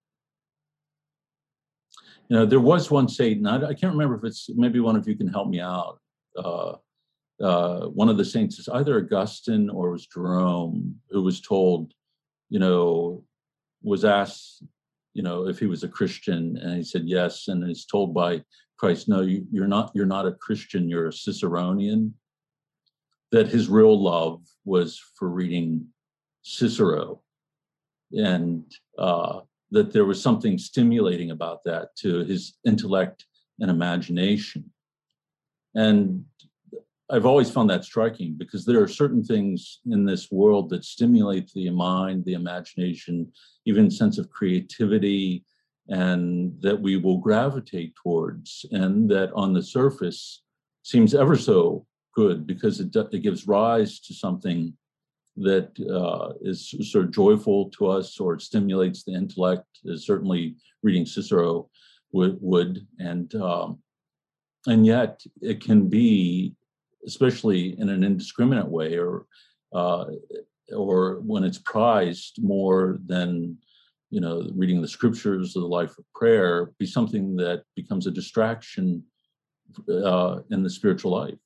You know, there was one Satan, I, I can't remember if it's, maybe one of you can help me out. Uh, uh, one of the saints is either Augustine or it was Jerome, who was told, you know, was asked, you know, if he was a Christian, and he said yes, and is told by Christ, no, you, you're not, you're not a Christian, you're a Ciceronian. That his real love was for reading Cicero, and uh, that there was something stimulating about that to his intellect and imagination. And I've always found that striking, because there are certain things in this world that stimulate the mind, the imagination, even sense of creativity, and that we will gravitate towards, and that on the surface seems ever so good, because it, it gives rise to something that uh, is sort of joyful to us, or it stimulates the intellect, as certainly reading Cicero would, would. And, um, and yet it can be, especially in an indiscriminate way, or uh, or when it's prized more than, you know, reading the scriptures or the life of prayer, be something that becomes a distraction uh, in the spiritual life.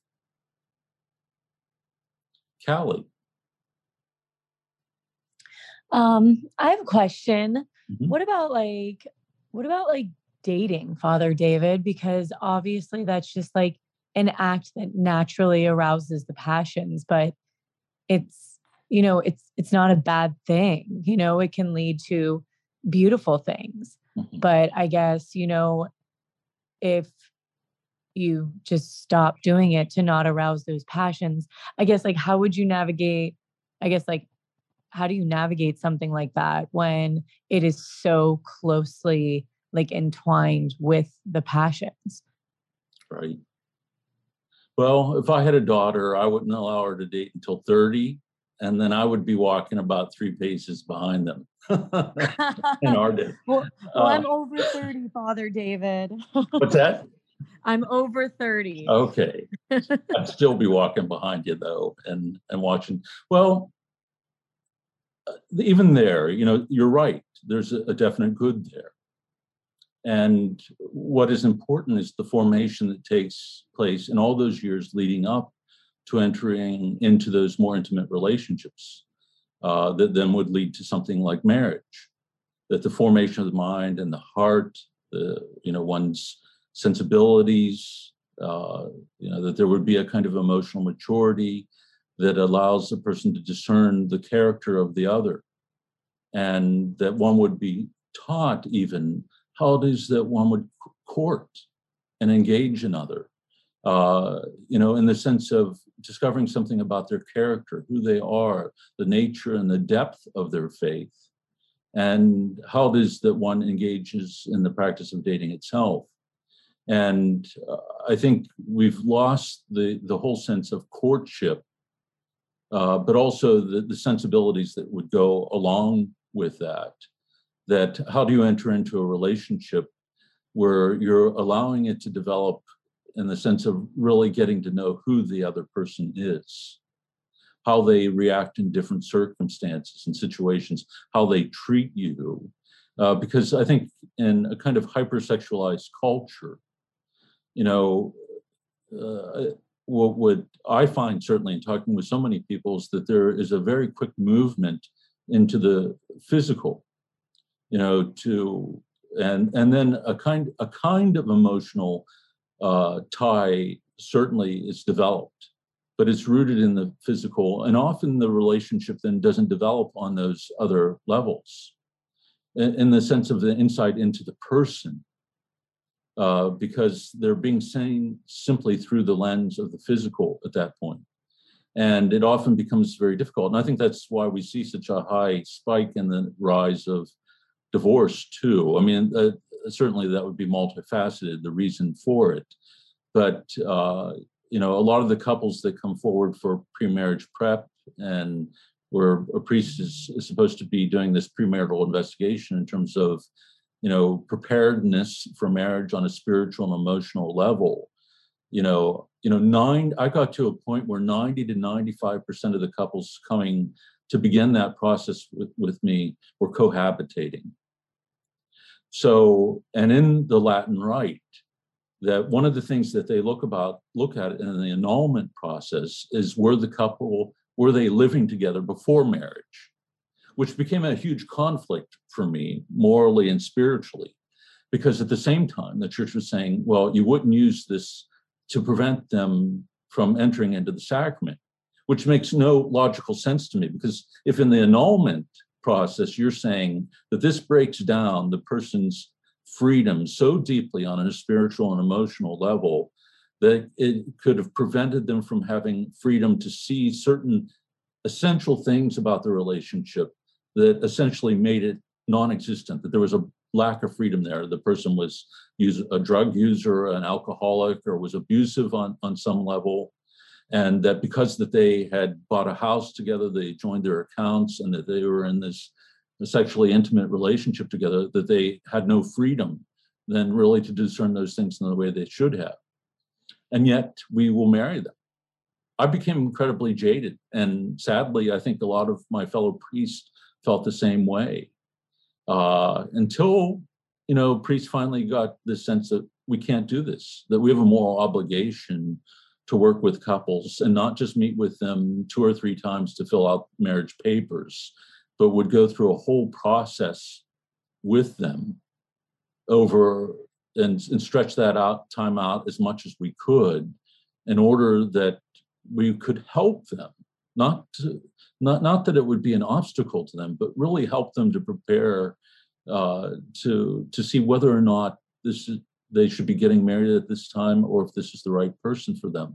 Callie. Um, I have a question. Mm-hmm. What about like, what about like dating, Father David? Because obviously that's just like an act that naturally arouses the passions, but it's, you know, it's, it's not a bad thing. You know, it can lead to beautiful things, Mm-hmm. but I guess, you know, if you just stop doing it to not arouse those passions, I guess, like, how would you navigate, I guess, like, how do you navigate something like that when it is so closely like entwined with the passions. Right. Well, if I had a daughter, I wouldn't allow her to date until thirty, and then I would be walking about three paces behind them. In our day. Well, well uh, I'm over thirty, Father David. What's that? I'm over thirty. Okay. I'd still be walking behind you, though, and, and watching. Well, even there, you know, you're right. There's a, a definite good there. And what is important is the formation that takes place in all those years leading up to entering into those more intimate relationships uh, that then would lead to something like marriage. That the formation of the mind and the heart, the, you know, one's sensibilities, uh, you know, that there would be a kind of emotional maturity that allows a person to discern the character of the other, and that one would be taught even how it is that one would court and engage another, uh, you know, in the sense of discovering something about their character, who they are, the nature and the depth of their faith, and how it is that one engages in the practice of dating itself. And uh, I think we've lost the, the whole sense of courtship, uh, but also the, the sensibilities that would go along with that. That how do you enter into a relationship where you're allowing it to develop in the sense of really getting to know who the other person is, how they react in different circumstances and situations, how they treat you. Uh, because I think in a kind of hypersexualized culture, you know, uh, what would I find certainly in talking with so many people is that there is a very quick movement into the physical, you know, to and and then a kind a kind of emotional uh, tie certainly is developed, but it's rooted in the physical, and often the relationship then doesn't develop on those other levels, in, in the sense of the insight into the person, uh, because they're being seen simply through the lens of the physical at that point. And it often becomes very difficult. And I think that's why we see such a high spike in the rise of divorce too. I mean, uh, certainly that would be multifaceted, the reason for it. But, uh, you know, a lot of the couples that come forward for pre-marriage prep, and where a priest is, is supposed to be doing this premarital investigation in terms of, you know, preparedness for marriage on a spiritual and emotional level, you know, you know, nine, I got to a point where ninety to ninety-five percent of the couples coming to begin that process with, with me were cohabitating. So, and in the Latin Rite, that one of the things that they look about, look at in the annulment process is were the couple, were they living together before marriage, which became a huge conflict for me morally and spiritually, because at the same time, the church was saying, well, you wouldn't use this to prevent them from entering into the sacrament, which makes no logical sense to me, because if in the annulment process, you're saying that this breaks down the person's freedom so deeply on a spiritual and emotional level that it could have prevented them from having freedom to see certain essential things about the relationship that essentially made it non-existent, that there was a lack of freedom there. The person was use, a drug user, an alcoholic, or was abusive on, on some level. And that because that they had bought a house together, they joined their accounts, and that they were in this sexually intimate relationship together, that they had no freedom then really to discern those things in the way they should have. And yet we will marry them. I became incredibly jaded. And sadly, I think a lot of my fellow priests felt the same way. Uh, until, you know, priests finally got this sense that we can't do this, that we have a moral obligation to work with couples and not just meet with them two or three times to fill out marriage papers, but would go through a whole process with them over and, and stretch that out time out as much as we could in order that we could help them, not to, not not that it would be an obstacle to them, but really help them to prepare uh, to to see whether or not this is, they should be getting married at this time, or if this is the right person for them.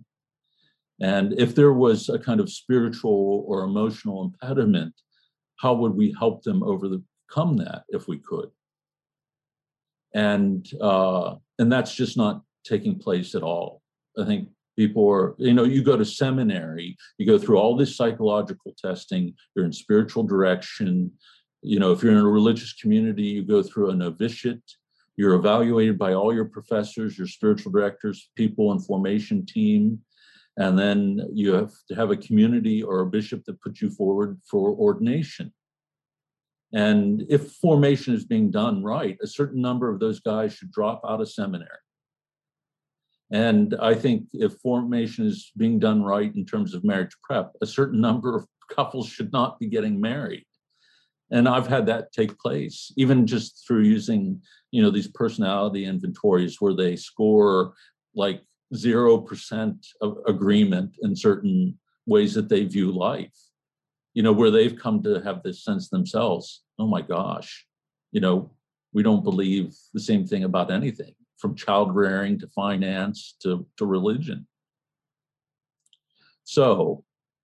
And if there was a kind of spiritual or emotional impediment, how would we help them overcome that if we could? And uh, and that's just not taking place at all. I think people are, you know, you go to seminary, you go through all this psychological testing, you're in spiritual direction. You know, if you're in a religious community, you go through a novitiate, you're evaluated by all your professors, your spiritual directors, people and formation team. And then you have to have a community or a bishop that puts you forward for ordination. And if formation is being done right, a certain number of those guys should drop out of seminary. And I think if formation is being done right in terms of marriage prep, a certain number of couples should not be getting married. And I've had that take place, even just through using, you know, these personality inventories where they score like zero percent of agreement in certain ways that they view life, you know, where they've come to have this sense themselves, oh my gosh, you know, we don't believe the same thing about anything, from child rearing to finance to, to religion. So,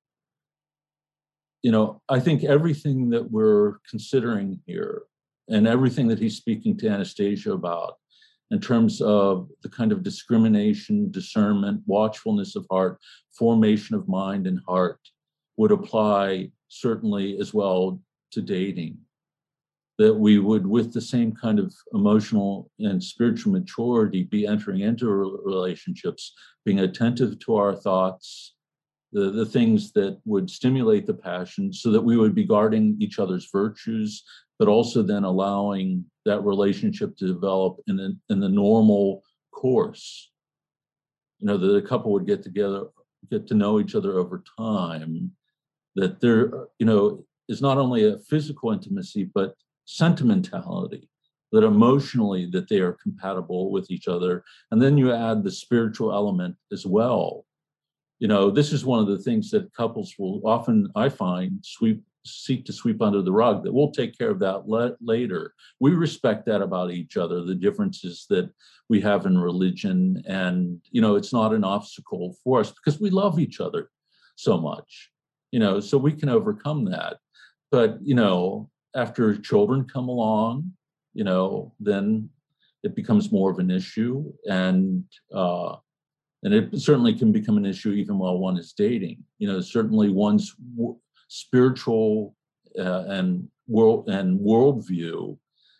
you know, I think everything that we're considering here and everything that he's speaking to Anastasia about in terms of the kind of discrimination, discernment, watchfulness of heart, formation of mind and heart would apply certainly as well to dating. That we would, with the same kind of emotional and spiritual maturity, be entering into relationships, being attentive to our thoughts, the, the things that would stimulate the passion, so that we would be guarding each other's virtues, but also then allowing that relationship to develop in the, in the normal course. You know, that a couple would get together, get to know each other over time, that there, you know, is not only a physical intimacy, but sentimentality, that emotionally that they are compatible with each other. And then you add the spiritual element as well. You know, this is one of the things that couples will often, I find, sweep seek to sweep under the rug, that we'll take care of that le- later. We respect that about each other, the differences that we have in religion. And, you know, it's not an obstacle for us because we love each other so much, you know, so we can overcome that. But, you know, after children come along, you know, then it becomes more of an issue. And, uh, and it certainly can become an issue even while one is dating. You know, certainly one's w- spiritual uh, and world and worldview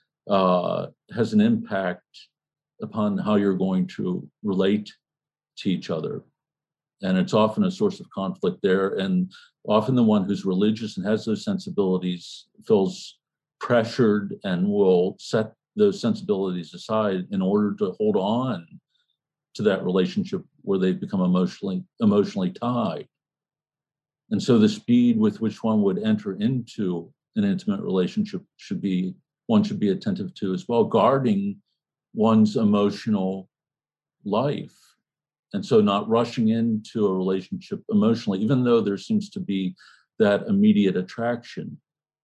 uh, has an impact upon how you're going to relate to each other. And it's often a source of conflict there. And often the one who's religious and has those sensibilities feels pressured and will set those sensibilities aside in order to hold on to that relationship where they've become emotionally emotionally tied. And so the speed with which one would enter into an intimate relationship should be, one should be attentive to as well, guarding one's emotional life. And so not rushing into a relationship emotionally, even though there seems to be that immediate attraction.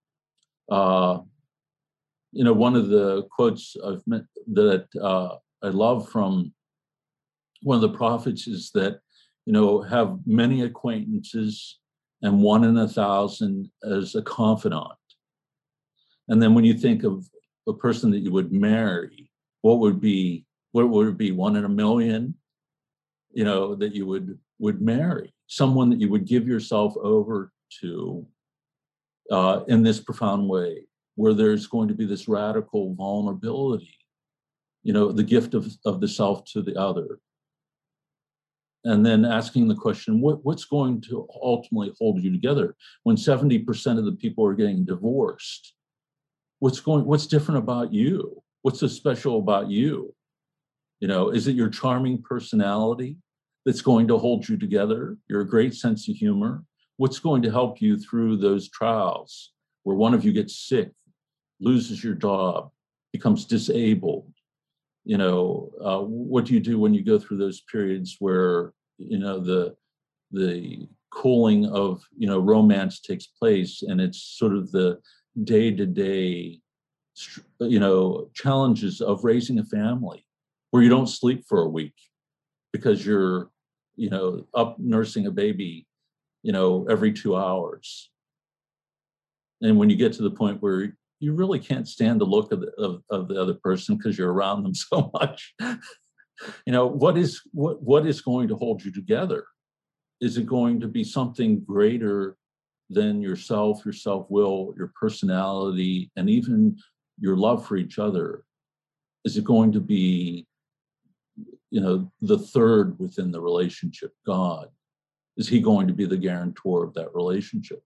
Uh, you know, one of the quotes I've met that uh, I love from one of the prophets is that, you know, have many acquaintances and one in a thousand as a confidant. And then when you think of a person that you would marry, what would be, what would it be, one in a million, you know, that you would, would marry? Someone that you would give yourself over to uh, in this profound way, where there's going to be this radical vulnerability, you know, the gift of, of the self to the other. And then asking the question, what, what's going to ultimately hold you together when seventy percent of the people are getting divorced? What's going, what's different about you? What's so special about you? You know, is it your charming personality that's going to hold you together? Your great sense of humor? What's going to help you through those trials where one of you gets sick, loses your job, becomes disabled? You know, uh, what do you do when you go through those periods where, you know, the the cooling of, you know, romance takes place, and it's sort of the day-to-day, you know, challenges of raising a family, where you don't sleep for a week because you're, you know, up nursing a baby, you know, every two hours. And when you get to the point where you really can't stand the look of the, of, of the other person because you're around them so much. You know, what is what what is going to hold you together? Is it going to be something greater than yourself, your self-will, your personality, and even your love for each other? Is it going to be, you know, the third within the relationship, God? Is he going to be the guarantor of that relationship?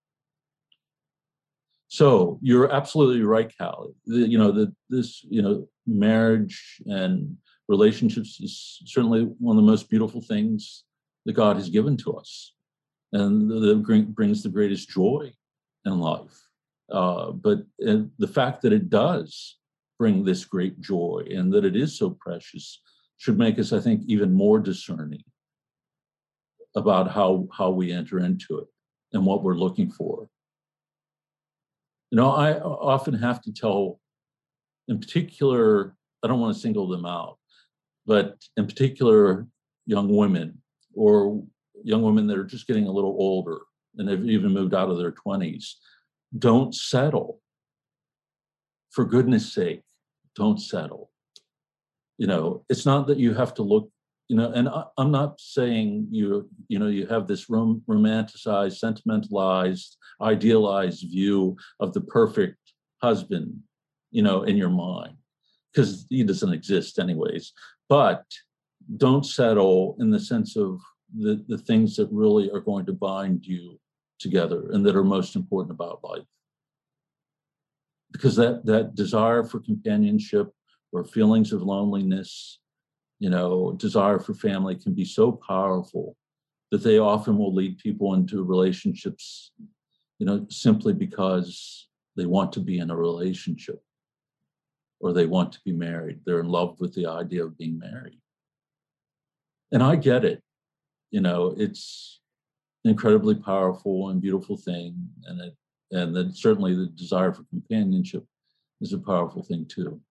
So you're absolutely right, Callie. The, you know, that this, you know, marriage and relationships is certainly one of the most beautiful things that God has given to us, and that brings the greatest joy in life. Uh, but uh, the fact that it does bring this great joy and that it is so precious should make us, I think, even more discerning about how how we enter into it and what we're looking for. You know, I often have to tell, in particular, I don't want to single them out, but in particular, young women or young women that are just getting a little older and have even moved out of their twenties, don't settle. For goodness sake, don't settle. You know, it's not that you have to look, you know, and I, I'm not saying you, you know, you have this rom- romanticized, sentimentalized, idealized view of the perfect husband, you know, in your mind, because he doesn't exist anyways. But don't settle in the sense of the, the things that really are going to bind you together and that are most important about life. Because that, that desire for companionship or feelings of loneliness, you know, desire for family can be so powerful that they often will lead people into relationships, you know, simply because they want to be in a relationship or they want to be married. They're in love with the idea of being married. And I get it. You know, it's an incredibly powerful and beautiful thing. And it, and then certainly the desire for companionship is a powerful thing too.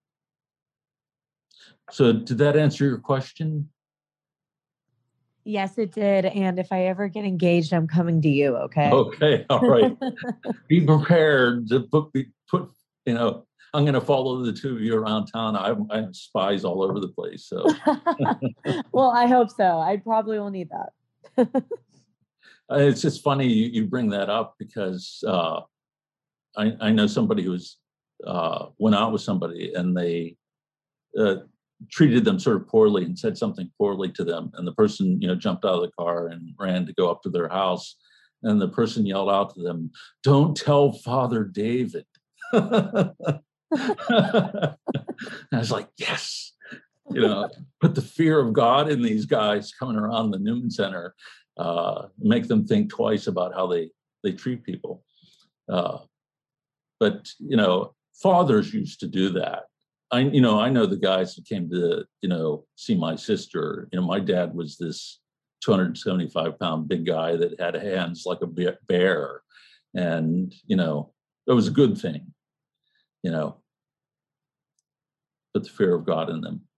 So did that answer your question? Yes, it did. And if I ever get engaged, I'm coming to you. Okay. Okay. All right. Be prepared to put, put, you know, I'm going to follow the two of you around town. I have, I have spies all over the place. So. Well, I hope so. I probably will need that. It's just funny you, you bring that up because uh, I, I know somebody who's uh, went out with somebody and they uh, treated them sort of poorly and said something poorly to them. And the person, you know, jumped out of the car and ran to go up to their house. And the person yelled out to them, "Don't tell Father David." I was like, yes, you know, put the fear of God in these guys coming around the Newman Center, uh, make them think twice about how they, they treat people. Uh, but, you know, fathers used to do that. I, you know, I know the guys that came to, you know, see my sister. You know, my dad was this two hundred seventy-five pound big guy that had hands like a bear. And, you know, it was a good thing, you know, put the fear of God in them.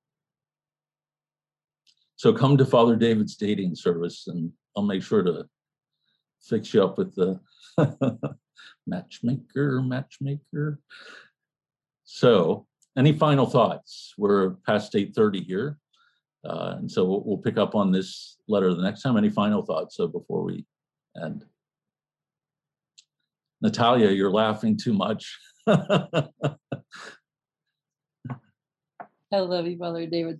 So come to Father David's dating service and I'll make sure to fix you up with the matchmaker, matchmaker. So any final thoughts? We're past eight thirty here. Uh, and so we'll, we'll pick up on this letter the next time. Any final thoughts so before we end? Natalia, you're laughing too much. I love you, Father David.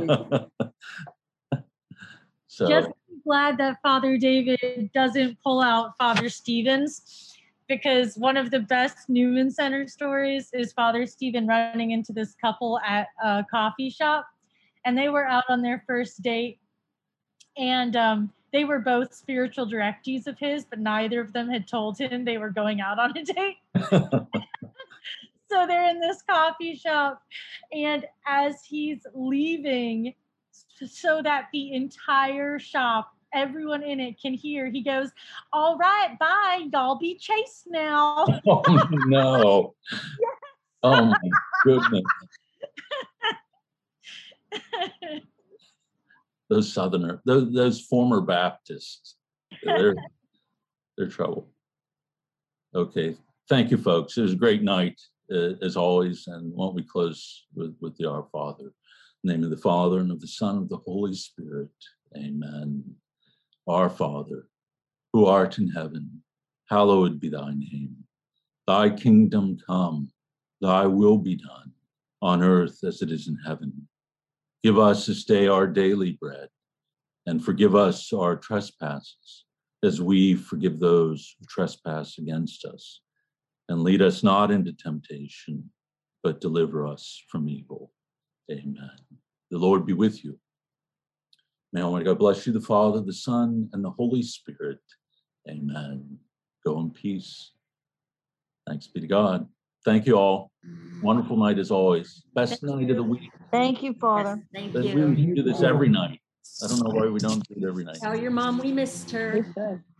So, just glad that Father David doesn't pull out Father Stevens, because one of the best Newman Center stories is Father Stephen running into this couple at a coffee shop, and they were out on their first date, and um, they were both spiritual directees of his, but neither of them had told him they were going out on a date. So they're in this coffee shop, and as he's leaving, so that the entire shop, everyone in it can hear, he goes, "All right, bye, y'all be chaste now." Oh no. Yes. Oh my goodness. Those Southerners, those, those former Baptists, they're, they're trouble. Okay. thank you, folks. It was a great night, uh, as always. And won't we close with, with the Our Father? In the name of the Father, and of the Son, and of the Holy Spirit. Amen. Our Father, who art in heaven, hallowed be thy name. Thy kingdom come, thy will be done, on earth as it is in heaven. Give us this day our daily bread, and forgive us our trespasses, as we forgive those who trespass against us. And lead us not into temptation, but deliver us from evil. Amen. The Lord be with you. May Almighty God bless you, the Father, the Son, and the Holy Spirit. Amen. Go in peace. Thanks be to God. Thank you all. Wonderful night as always. Best night of the week. Thank you, Father. Thank But you. we do this every night. I don't know why we don't do it every night. Tell your mom we missed her. Good.